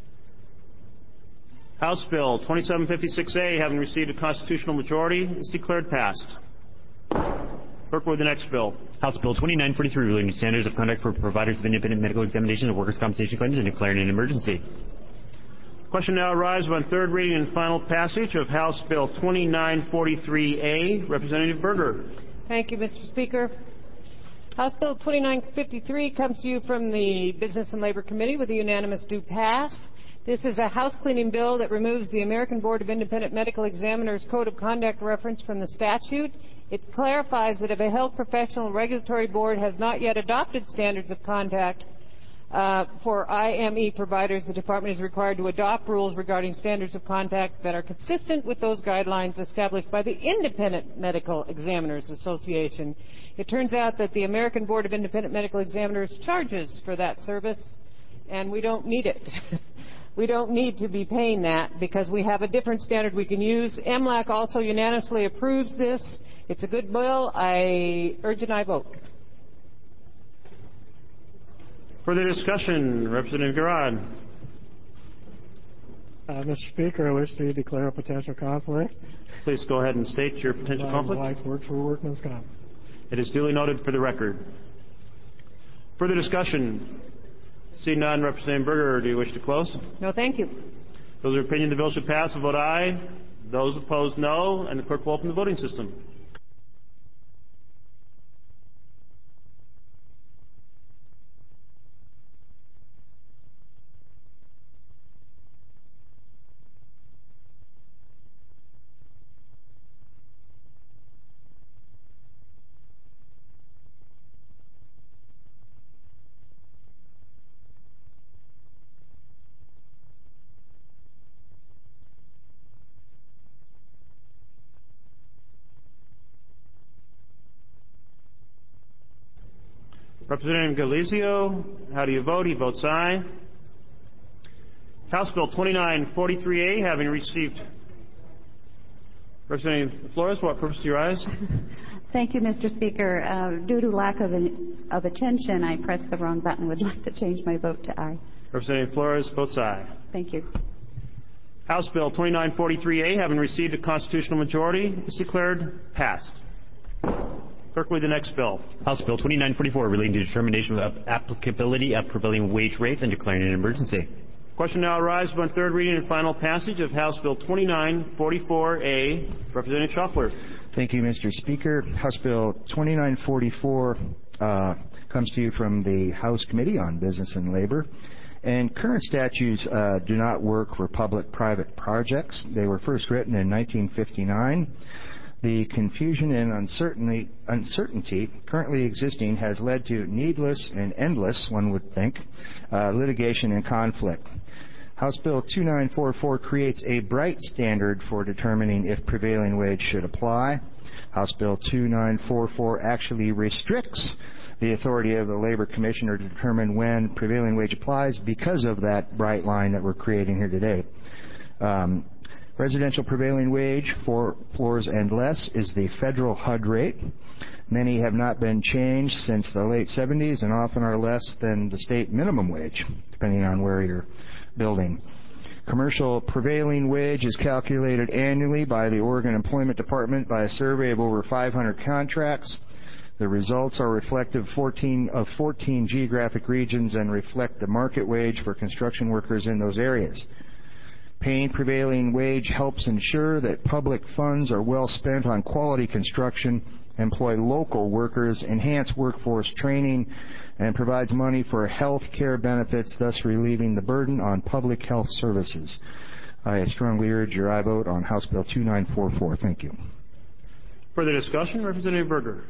House Bill twenty-seven fifty-six A, having received a constitutional majority, is declared passed. Clerk, with the next bill. House Bill twenty-nine forty-three, relating to standards of conduct for providers of independent medical examination of workers' compensation claims and declaring an emergency. Question now arises on third reading and final passage of House Bill twenty-nine forty-three A. Representative Berger. Thank you, Mister Speaker. House Bill twenty-nine fifty-three comes to you from the Business and Labor Committee with a unanimous do pass. This is a house-cleaning bill that removes the American Board of Independent Medical Examiners Code of Conduct reference from the statute. It clarifies that if a health professional regulatory board has not yet adopted standards of conduct uh, for I M E providers, the Department is required to adopt rules regarding standards of conduct that are consistent with those guidelines established by the Independent Medical Examiners Association. It turns out that the American Board of Independent Medical Examiners charges for that service, and we don't need it. We don't need to be paying that because we have a different standard we can use. M L A C also unanimously approves this. It's a good bill. I urge an aye vote. Further discussion, Representative Garrard. Uh, Mister Speaker, I wish to declare a potential conflict. Please go ahead and state your potential My conflict. wife works for Workman's Comp. It is duly noted for the record. Further discussion. See none. Representative Berger, do you wish to close? No, thank you. Those of opinion the bill should pass will vote aye. Those opposed, no. And the clerk will open the voting system. Representative Galizio, how do you vote? He votes aye. House Bill twenty-nine forty-three A, having received... Representative Flores, what purpose do you rise? Thank you, Mister Speaker. Uh, due to lack of, an, of attention, I pressed the wrong button. Would like to change my vote to aye. Representative Flores votes aye. Thank you. House Bill twenty-nine forty-three A, having received a constitutional majority, is declared passed. Clerk, read the next bill. House Bill twenty-nine forty-four, relating to determination of applicability of prevailing wage rates and declaring an emergency. Question now arises on third reading and final passage of House Bill twenty-nine forty-four A. Representative Schaffler. Thank you, Mister Speaker. House Bill twenty-nine forty-four uh, comes to you from the House Committee on Business and Labor. And current statutes uh, do not work for public-private projects. They were first written in nineteen fifty-nine. The confusion and uncertainty, uncertainty currently existing has led to needless and endless, one would think, uh, litigation and conflict. House Bill twenty-nine forty-four creates a bright standard for determining if prevailing wage should apply. House Bill twenty-nine forty-four actually restricts the authority of the Labor Commissioner to determine when prevailing wage applies because of that bright line that we're creating here today. Um, Residential prevailing wage for floors and less is the federal H U D rate. Many have not been changed since the late seventies and often are less than the state minimum wage, depending on where you're building. Commercial prevailing wage is calculated annually by the Oregon Employment Department by a survey of over five hundred contracts. The results are reflective fourteen of fourteen geographic regions and reflect the market wage for construction workers in those areas. Paying prevailing wage helps ensure that public funds are well spent on quality construction, employ local workers, enhance workforce training, and provides money for health care benefits, thus relieving the burden on public health services. I strongly urge your aye vote on House Bill twenty-nine forty-four. Thank you. Further discussion? Representative Berger.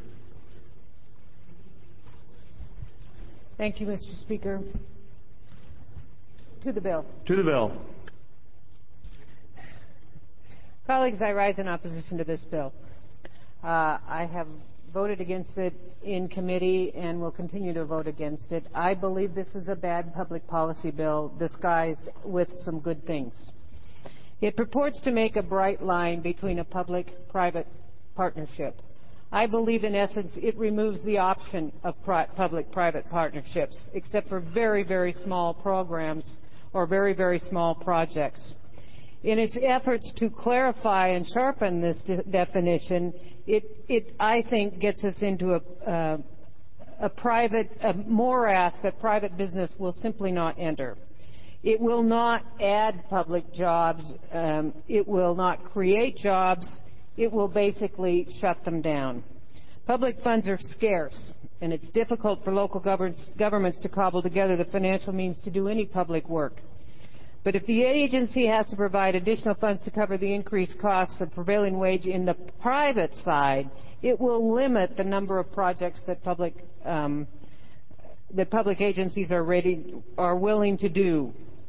Thank you, Mister Speaker. To the bill. To the bill. Colleagues, I rise in opposition to this bill. Uh, I have voted against it in committee and will continue to vote against it. I believe this is a bad public policy bill disguised with some good things. It purports to make a bright line between a public-private partnership. I believe, in essence, it removes the option of pri- public-private partnerships, except for very, very small programs or very, very small projects. In its efforts to clarify and sharpen this de- definition, it, it, I think, gets us into a, uh, a private a morass that private business will simply not enter. It will not add public jobs. Um, it will not create jobs. It will basically shut them down. Public funds are scarce, and it's difficult for local governments, governments to cobble together the financial means to do any public work. But if the agency has to provide additional funds to cover the increased costs of prevailing wage in the private side, it will limit the number of projects that public um, that public agencies are ready are willing to do.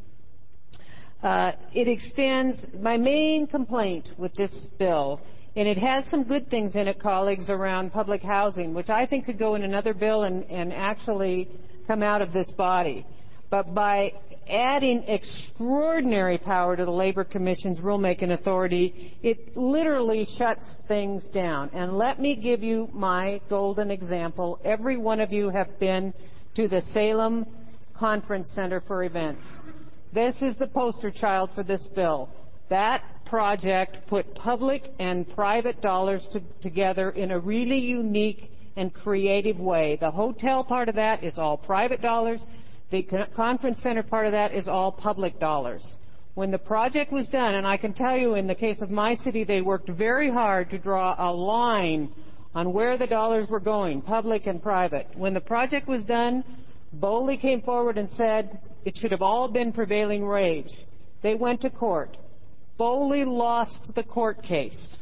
Uh, it extends my main complaint with this bill, and it has some good things in it, colleagues, around public housing, which I think could go in another bill and, and actually come out of this body. But by adding extraordinary power to the Labor Commission's rulemaking authority, it literally shuts things down. And let me give you my golden example. Every one of you have been to the Salem Conference Center for Events. This is the poster child for this bill. That project put public and private dollars to, together in a really unique and creative way. The hotel part of that is all private dollars. The conference center part of that is all public dollars. When the project was done, and I can tell you in the case of my city, they worked very hard to draw a line on where the dollars were going, public and private. When the project was done, Boley came forward and said it should have all been prevailing wage. They went to court. Boley lost the court case.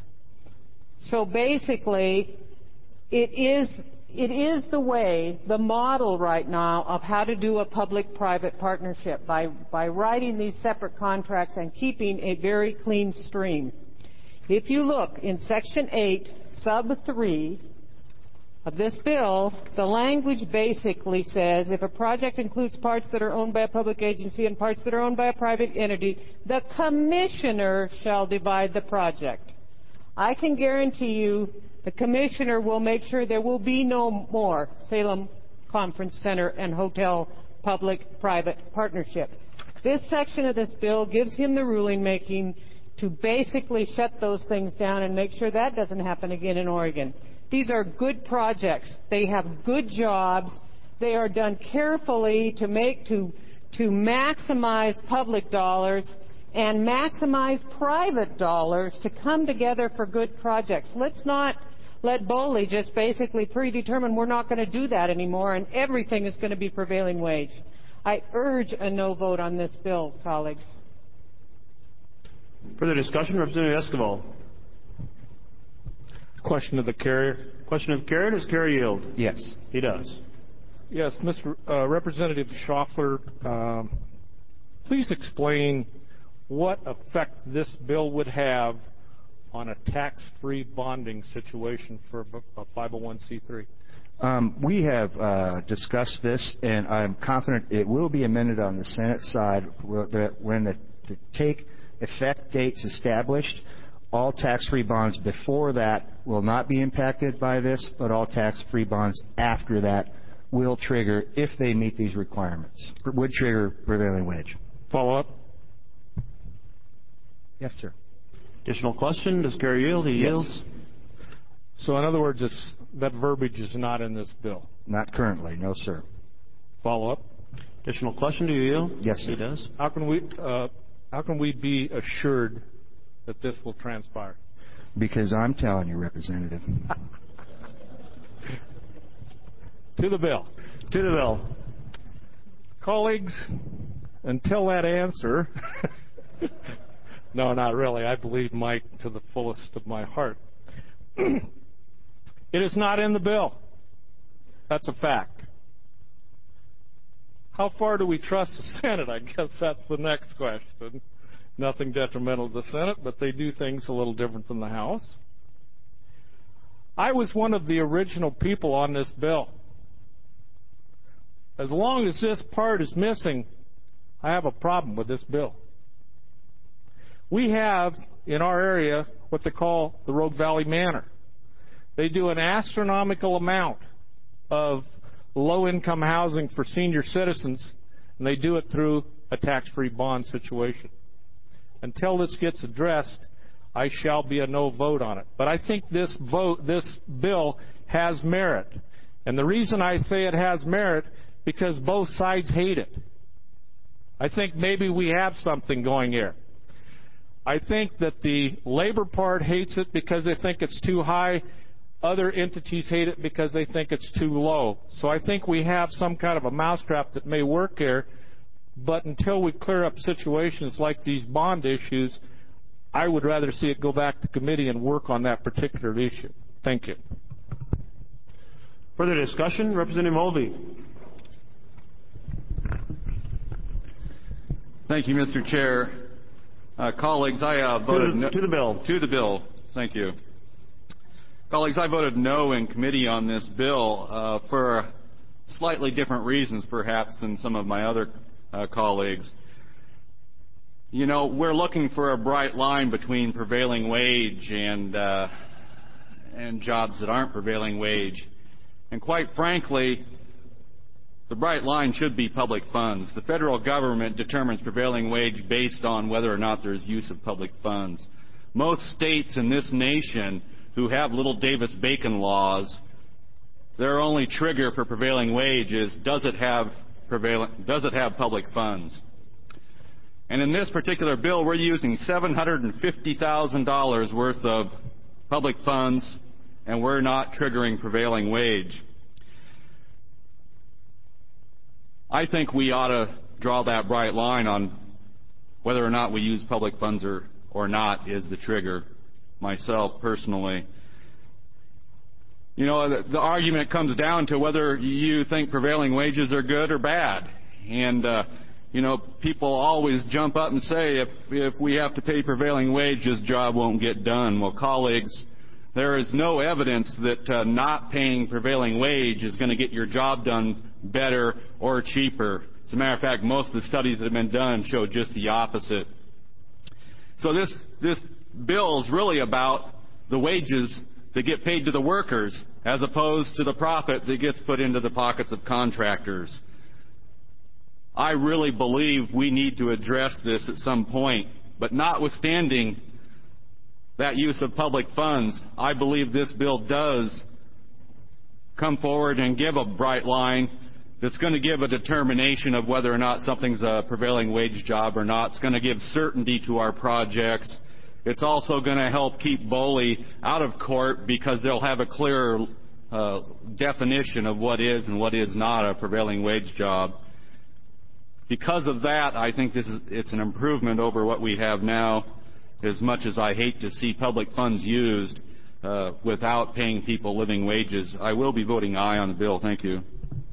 So basically, it is It is the way, the model right now of how to do a public-private partnership by, by writing these separate contracts and keeping a very clean stream. If you look in Section eight, Sub three of this bill, the language basically says if a project includes parts that are owned by a public agency and parts that are owned by a private entity, the commissioner shall divide the project. I can guarantee you the commissioner will make sure there will be no more Salem Conference Center and Hotel public-private partnership. This section of this bill gives him the ruling making to basically shut those things down and make sure that doesn't happen again in Oregon. These are good projects. They have good jobs. They are done carefully to make to to maximize public dollars and maximize private dollars to come together for good projects. Let's not let Boley just basically predetermine we're not going to do that anymore and everything is going to be prevailing wage. I urge a no vote on this bill, colleagues. Further discussion, Representative Esquivel. Question of the carrier. Question of the carrier. Does carrier yield? Yes. He does. Yes, Mister Uh, Representative Schaffler, um, please explain what effect this bill would have on a tax-free bonding situation for a five oh one c three. Um, we have uh, discussed this, and I'm confident it will be amended on the Senate side when the, the take effect date's established. All tax-free bonds before that will not be impacted by this, but all tax-free bonds after that will trigger, if they meet these requirements, would trigger prevailing wage. Follow up? Yes, sir. Additional question? Does carrier yield? He Yes. yields. So in other words, it's, that verbiage is not in this bill? Not currently, no, sir. Follow up? Additional question? Do you yield? Yes, sir. He does. How can we, uh, how can we be assured that this will transpire? Because I'm telling you, Representative. To the bill. To the bill. Colleagues, until that answer, no, not really. I believe Mike to the fullest of my heart. It is not in the bill. That's a fact. How far do we trust the Senate? I guess that's the next question. Nothing detrimental to the Senate, but they do things a little different than the House. I was one of the original people on this bill. As long as this part is missing, I have a problem with this bill. We have in our area what they call the Rogue Valley Manor. They do an astronomical amount of low-income housing for senior citizens, and they do it through a tax-free bond situation. Until this gets addressed, I shall be a no vote on it. But I think this vote, this bill has merit. And the reason I say it has merit, because both sides hate it. I think maybe we have something going here. I think that the labor part hates it because they think it's too high. Other entities hate it because they think it's too low. So I think we have some kind of a mousetrap that may work here. But until we clear up situations like these bond issues, I would rather see it go back to committee and work on that particular issue. Thank you. Further discussion? Representative Mulvey. Thank you, Mister Chair. Uh, colleagues, I uh, voted to the, no, to the bill. To the bill. Thank you. Colleagues, I voted no in committee on this bill uh, for slightly different reasons, perhaps, than some of my other uh, colleagues. You know, we're looking for a bright line between prevailing wage and uh, and jobs that aren't prevailing wage. And quite frankly, the bright line should be public funds. The federal government determines prevailing wage based on whether or not there's use of public funds. Most states in this nation who have little Davis-Bacon laws, their only trigger for prevailing wage is does it have prevailing, does it have public funds? And in this particular bill, we're using seven hundred fifty thousand dollars worth of public funds, and we're not triggering prevailing wage. I think we ought to draw that bright line on whether or not we use public funds or, or not is the trigger, myself personally. You know, the, the argument comes down to whether you think prevailing wages are good or bad. And, uh, you know, people always jump up and say, if, if we have to pay prevailing wage, this job won't get done. Well, colleagues, there is no evidence that uh, not paying prevailing wage is going to get your job done better or cheaper. As a matter of fact, most of the studies that have been done show just the opposite. So this, this bill is really about the wages that get paid to the workers as opposed to the profit that gets put into the pockets of contractors. I really believe we need to address this at some point, but notwithstanding that use of public funds, I believe this bill does come forward and give a bright line that's going to give a determination of whether or not something's a prevailing wage job or not. It's going to give certainty to our projects. It's also going to help keep BOLI out of court because they'll have a clearer uh, definition of what is and what is not a prevailing wage job. Because of that, I think this is it's an improvement over what we have now, as much as I hate to see public funds used uh, without paying people living wages. I will be voting aye on the bill. Thank you.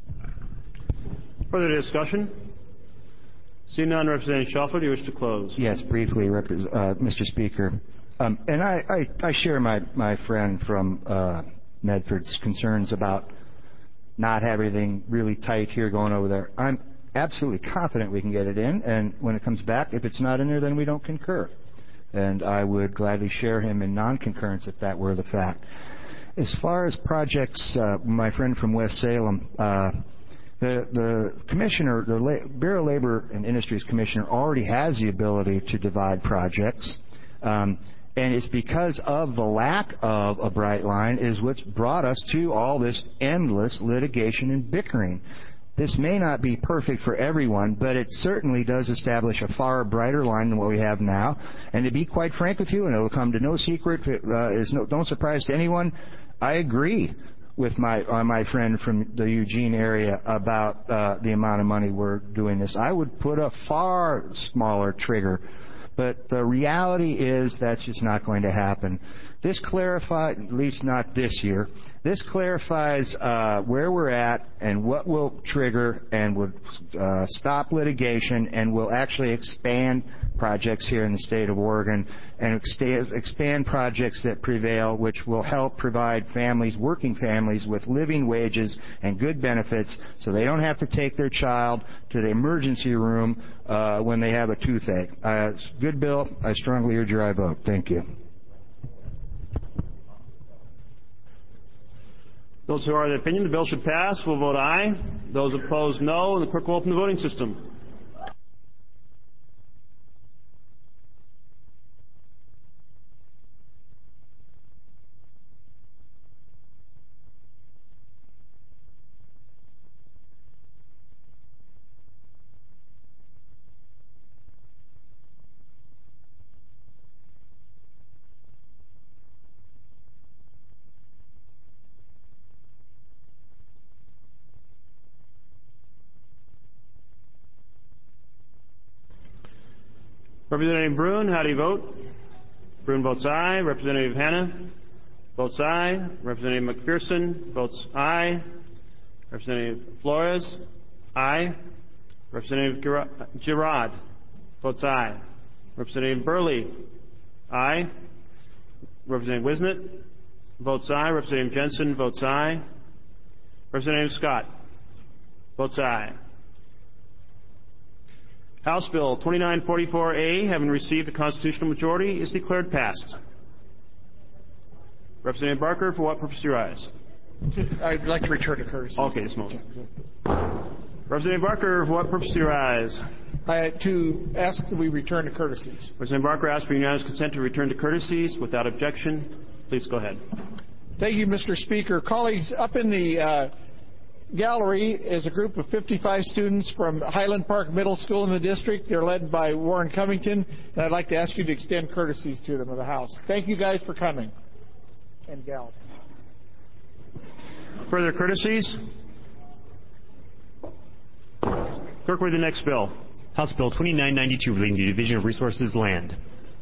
Further discussion? Seeing none, Representative Schaufel, do you wish to close? Yes, briefly, uh, Mister Speaker. Um, and I, I, I share my, my friend from uh, Medford's concerns about not having everything really tight here going over there. I'm absolutely confident we can get it in, and when it comes back, if it's not in there, then we don't concur. And I would gladly share him in non-concurrence if that were the fact. As far as projects, uh, my friend from West Salem, uh, the, the commissioner, the La- Bureau of Labor and Industries Commissioner already has the ability to divide projects. Um, and it's because of the lack of a bright line is what's brought us to all this endless litigation and bickering. This may not be perfect for everyone, but it certainly does establish a far brighter line than what we have now. And to be quite frank with you, and it will come to no secret, uh, is no, no surprise to anyone, I agree with my uh, my friend from the Eugene area about uh, the amount of money we're doing this. I would put a far smaller trigger, but the reality is that's just not going to happen. This clarifies, at least not this year, this clarifies uh, where we're at and what will trigger and would uh, stop litigation and will actually expand projects here in the state of Oregon and expand projects that prevail, which will help provide families, working families, with living wages and good benefits so they don't have to take their child to the emergency room uh, when they have a toothache. Uh, it's good good bill. I strongly urge your aye vote. Thank you. Those who are of the opinion the bill should pass will vote aye. Those opposed, no. And the clerk will open the voting system. Representative Brune, how do you vote? Brune votes aye. Representative Hanna votes aye. Representative McPherson votes aye. Representative Flores, aye. Representative Girard votes aye. Representative Burley, aye. Representative Wisnett votes aye. Representative Jensen votes aye. Representative Scott votes aye. House Bill twenty-nine forty-four A, having received a constitutional majority, is declared passed. Representative Barker, for what purpose do you rise? I'd like to return to courtesy. Okay, just a moment. Representative Barker, for what purpose do you rise? I, to ask that we return to courtesies. Representative Barker asks for unanimous consent to return to courtesies without objection. Please go ahead. Thank you, Mister Speaker. Colleagues, up in the uh, gallery is a group of fifty-five students from Highland Park Middle School in the district. They're led by Warren Covington, and I'd like to ask you to extend courtesies to them of the House. Thank you guys for coming. And gals. Further courtesies? Clerk, read the next bill. House Bill twenty-nine ninety-two, relating to Division of Resources Land.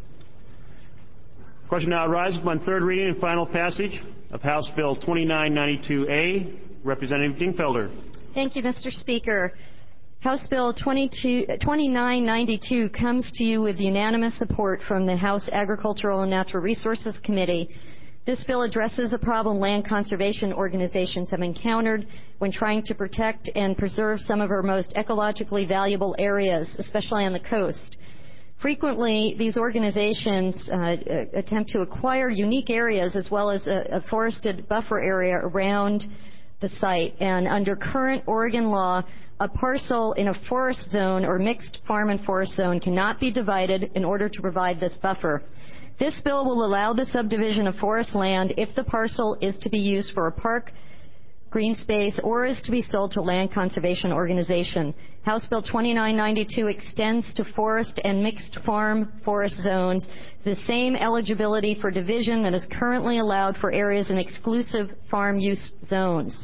Question now arises upon third reading and final passage of House Bill twenty-nine ninety-two A. Representative Dingfelder. Thank you, Mister Speaker. House Bill twenty-nine ninety-two comes to you with unanimous support from the House Agricultural and Natural Resources Committee. This bill addresses a problem land conservation organizations have encountered when trying to protect and preserve some of our most ecologically valuable areas, especially on the coast. Frequently, these organizations uh, attempt to acquire unique areas as well as a, a forested buffer area around the site. And under current Oregon law, a parcel in a forest zone or mixed farm and forest zone cannot be divided in order to provide this buffer. This bill will allow the subdivision of forest land if the parcel is to be used for a park, green space, or is to be sold to a land conservation organization. House Bill twenty-nine ninety-two extends to forest and mixed farm forest zones the same eligibility for division that is currently allowed for areas in exclusive farm use zones.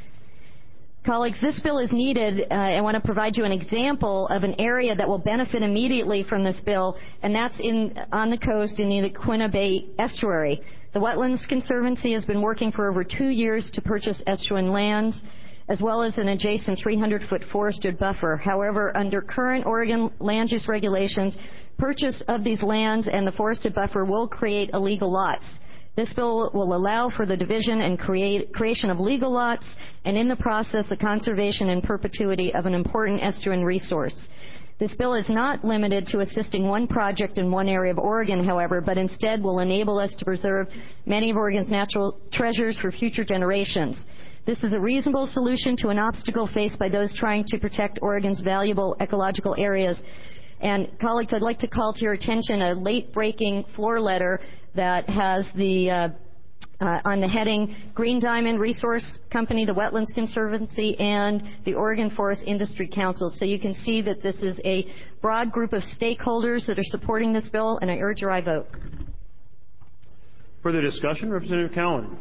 Colleagues, this bill is needed. Uh, I want to provide you an example of an area that will benefit immediately from this bill, and that's in, on the coast in the Yaquina Bay Estuary. The Wetlands Conservancy has been working for over two years to purchase estuarine lands, as well as an adjacent three hundred foot forested buffer. However, under current Oregon land use regulations, purchase of these lands and the forested buffer will create illegal lots. This bill will allow for the division and create, creation of legal lots, and in the process, the conservation and perpetuity of an important estuarine resource. This bill is not limited to assisting one project in one area of Oregon, however, but instead will enable us to preserve many of Oregon's natural treasures for future generations. This is a reasonable solution to an obstacle faced by those trying to protect Oregon's valuable ecological areas. And colleagues, I'd like to call to your attention a late-breaking floor letter that has the uh, uh, on the heading Green Diamond Resource Company, the Wetlands Conservancy, and the Oregon Forest Industry Council. So you can see that this is a broad group of stakeholders that are supporting this bill, and I urge your aye vote. Further discussion? Representative Cowan.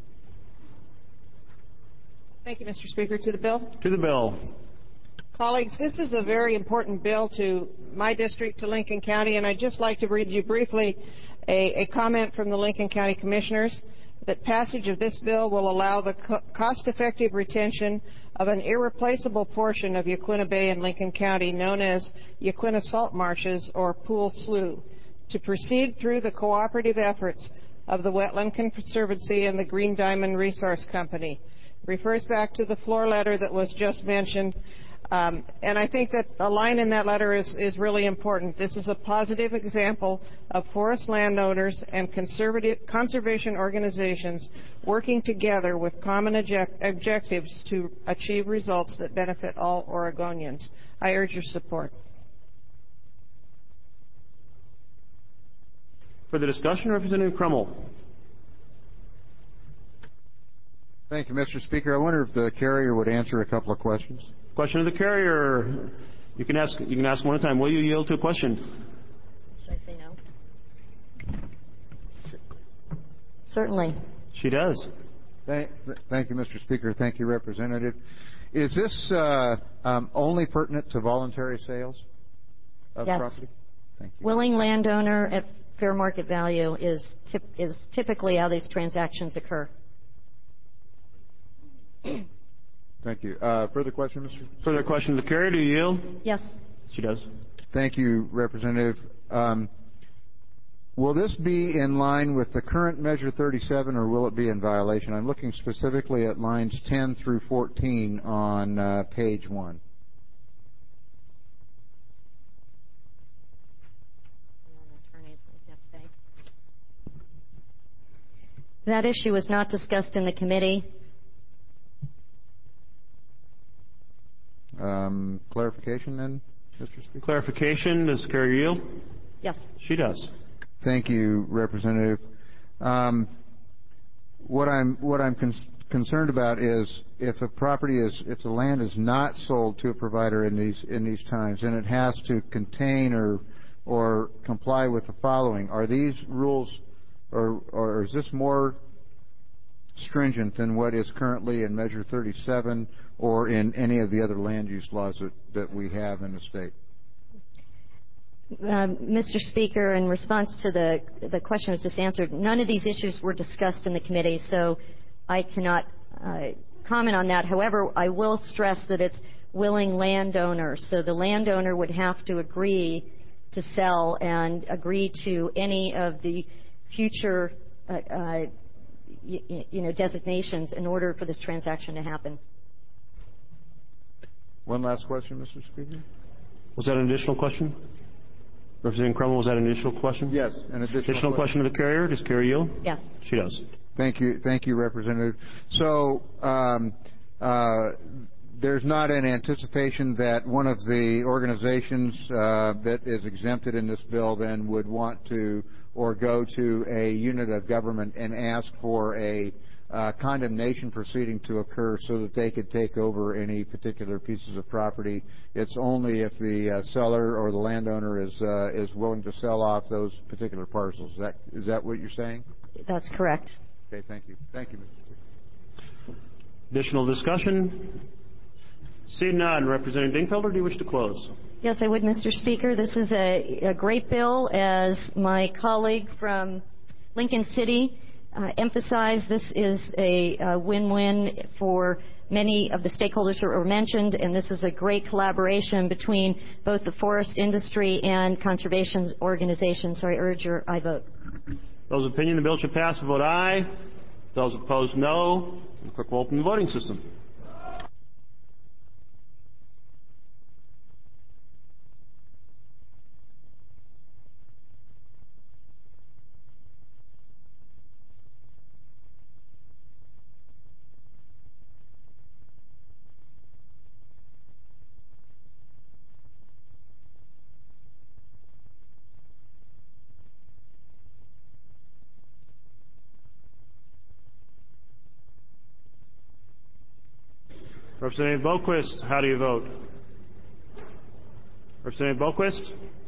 Thank you, Mister Speaker. To the bill. To the bill. Colleagues, this is a very important bill to my district, to Lincoln County, and I'd just like to read you briefly a, a comment from the Lincoln County Commissioners that passage of this bill will allow the co- cost-effective retention of an irreplaceable portion of Yaquina Bay in Lincoln County known as Yaquina Salt Marshes or Pool Slough to proceed through the cooperative efforts of the Wetland Conservancy and the Green Diamond Resource Company. Refers back to the floor letter that was just mentioned. Um, and I think that a line in that letter is, is really important. This is a positive example of forest landowners and conservative, conservation organizations working together with common object, objectives to achieve results that benefit all Oregonians. I urge your support. For the discussion, Representative Crummell. Thank you, Mister Speaker. I wonder if the carrier would answer a couple of questions. Question of the carrier. You can ask. You can ask one at a time. Will you yield to a question? Should I say no? C- certainly. She does. Thank, thank you, Mister Speaker. Thank you, Representative. Is this uh, um, only pertinent to voluntary sales of yes. property? Thank you. Willing landowner at fair market value is tip, is typically how these transactions occur. Thank you. Uh, further question, Mister Further question of the carrier. Do you yield? Yes. She does. Thank you, Representative. Um, will this be in line with the current Measure thirty-seven, or will it be in violation? I'm looking specifically at lines ten through fourteen on uh, page one. That issue was not discussed in the committee. Um, clarification then, Mister Speaker? Clarification. Does the carrier yield? Yes. She does. Thank you, Representative. Um, what I'm what I'm con- concerned about is if a property is if the land is not sold to a provider in these in these times, and it has to contain or or comply with the following. Are these rules, or or is this more stringent than what is currently in Measure thirty-seven or in any of the other land use laws that, that we have in the state? Um, Mister Speaker, in response to the the question that was just answered, none of these issues were discussed in the committee, so I cannot uh, comment on that. However, I will stress that it's willing landowner, so the landowner would have to agree to sell and agree to any of the future uh, uh, y- you know, designations in order for this transaction to happen. One last question, Mister Speaker. Was that an additional question? Representative Crummell, was that an additional question? Yes, an additional, additional question. question of the carrier. Does carrier yield? Yes. She does. Thank you, thank you, Representative. So um, uh, there's not an anticipation that one of the organizations uh, that is exempted in this bill then would want to or go to a unit of government and ask for a uh, condemnation proceeding to occur so that they could take over any particular pieces of property. It's only if the uh, seller or the landowner is uh, is willing to sell off those particular parcels. Is that is that what you're saying? That's correct. Okay, thank you. Thank you, Mister Speaker. Additional discussion? Seeing none, Representative Dingfelder, do you wish to close? Yes, I would, Mister Speaker. This is a, a great bill. As my colleague from Lincoln City uh, emphasized, this is a, a win-win for many of the stakeholders that were mentioned, and this is a great collaboration between both the forest industry and conservation organizations. So I urge your aye vote. Those of opinion the bill should pass will vote aye. Those opposed, no. And the clerk will open the voting system. Representative Boquist, how do you vote? Representative Boquist?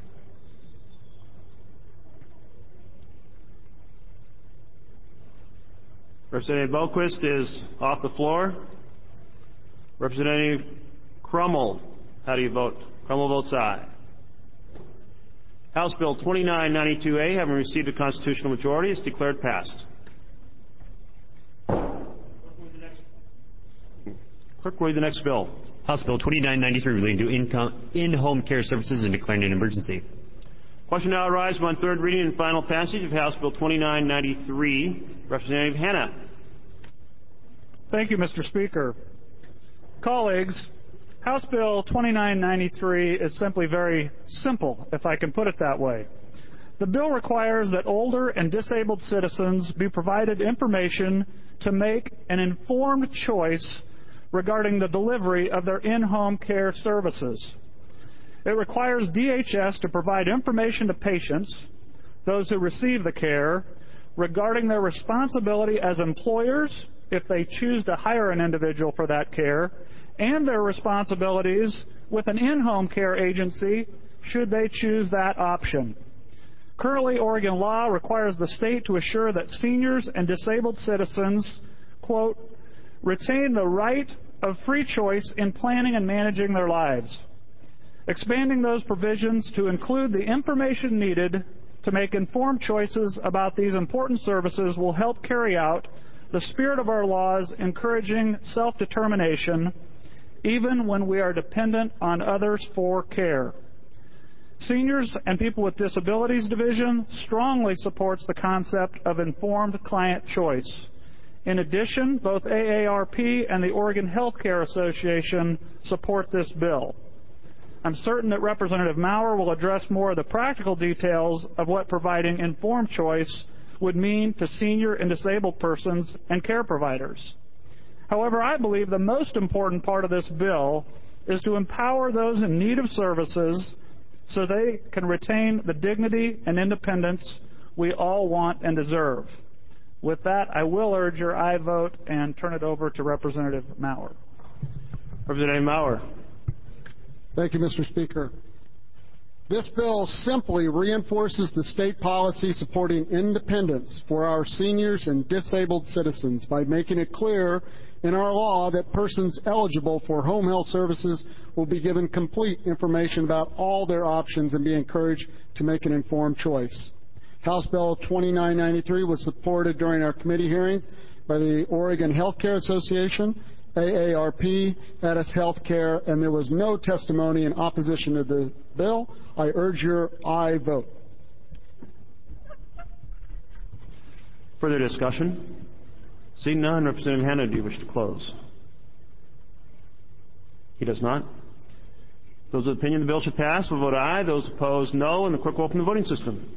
Representative Boquist is off the floor. Representative Crummell, how do you vote? Crummell votes aye. House Bill twenty-nine ninety-two A, having received a constitutional majority, is declared passed. Clerk, will read the next bill. House Bill twenty-nine ninety-three relating to income, in-home care services and declaring an emergency. Question now arises on third reading and final passage of House Bill twenty-nine ninety-three. Representative Hanna. Thank you, Mister Speaker. Colleagues, House Bill twenty-nine ninety-three is simply very simple, if I can put it that way. The bill requires that older and disabled citizens be provided information to make an informed choice regarding the delivery of their in-home care services. It requires D H S to provide information to patients, those who receive the care, regarding their responsibility as employers if they choose to hire an individual for that care, and their responsibilities with an in-home care agency should they choose that option. Currently, Oregon law requires the state to assure that seniors and disabled citizens, quote, retain the right of free choice in planning and managing their lives. Expanding those provisions to include the information needed to make informed choices about these important services will help carry out the spirit of our laws encouraging self-determination, even when we are dependent on others for care. Seniors and People with Disabilities Division strongly supports the concept of informed client choice. In addition, both A A R P and the Oregon Health Care Association support this bill. I'm certain that Representative Maurer will address more of the practical details of what providing informed choice would mean to senior and disabled persons and care providers. However, I believe the most important part of this bill is to empower those in need of services so they can retain the dignity and independence we all want and deserve. With that, I will urge your aye vote and turn it over to Representative Maurer. Representative Maurer. Thank you, Mister Speaker. This bill simply reinforces the state policy supporting independence for our seniors and disabled citizens by making it clear in our law that persons eligible for home health services will be given complete information about all their options and be encouraged to make an informed choice. House Bill twenty-nine ninety-three was supported during our committee hearings by the Oregon Health Care Association, A A R P, Addis Healthcare, and there was no testimony in opposition to the bill. I urge your aye vote. Further discussion? Seeing none, Representative Hanna, do you wish to close? He does not. Those of the opinion the bill should pass will vote aye. Those opposed, no, and the clerk will open the voting system.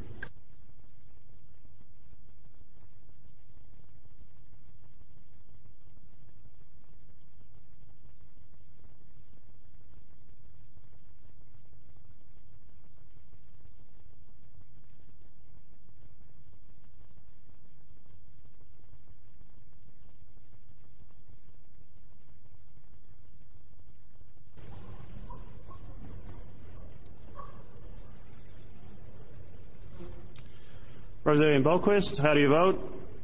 Representative Boquist, how do you vote?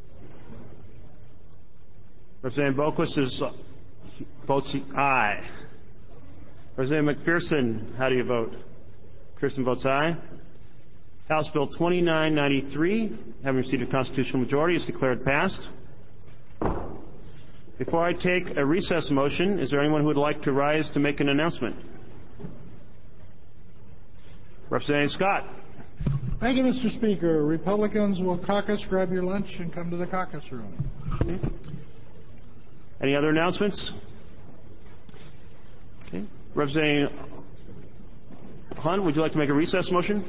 Representative Boquist is, uh, votes aye. Representative McPherson, how do you vote? McPherson votes aye. House Bill twenty-nine ninety-three, having received a constitutional majority, is declared passed. Before I take a recess motion, is there anyone who would like to rise to make an announcement? Representative Scott. Thank you, Mister Speaker. Republicans will caucus. Grab your lunch and come to the caucus room. Okay. Any other announcements? Okay. Representative Hunt, would you like to make a recess motion?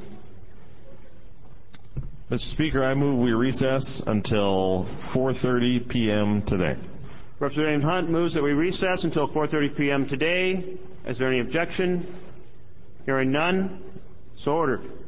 Mister Speaker, I move we recess until four thirty p.m. today. Representative Hunt moves that we recess until four thirty p.m. today. Is there any objection? Hearing none, so ordered.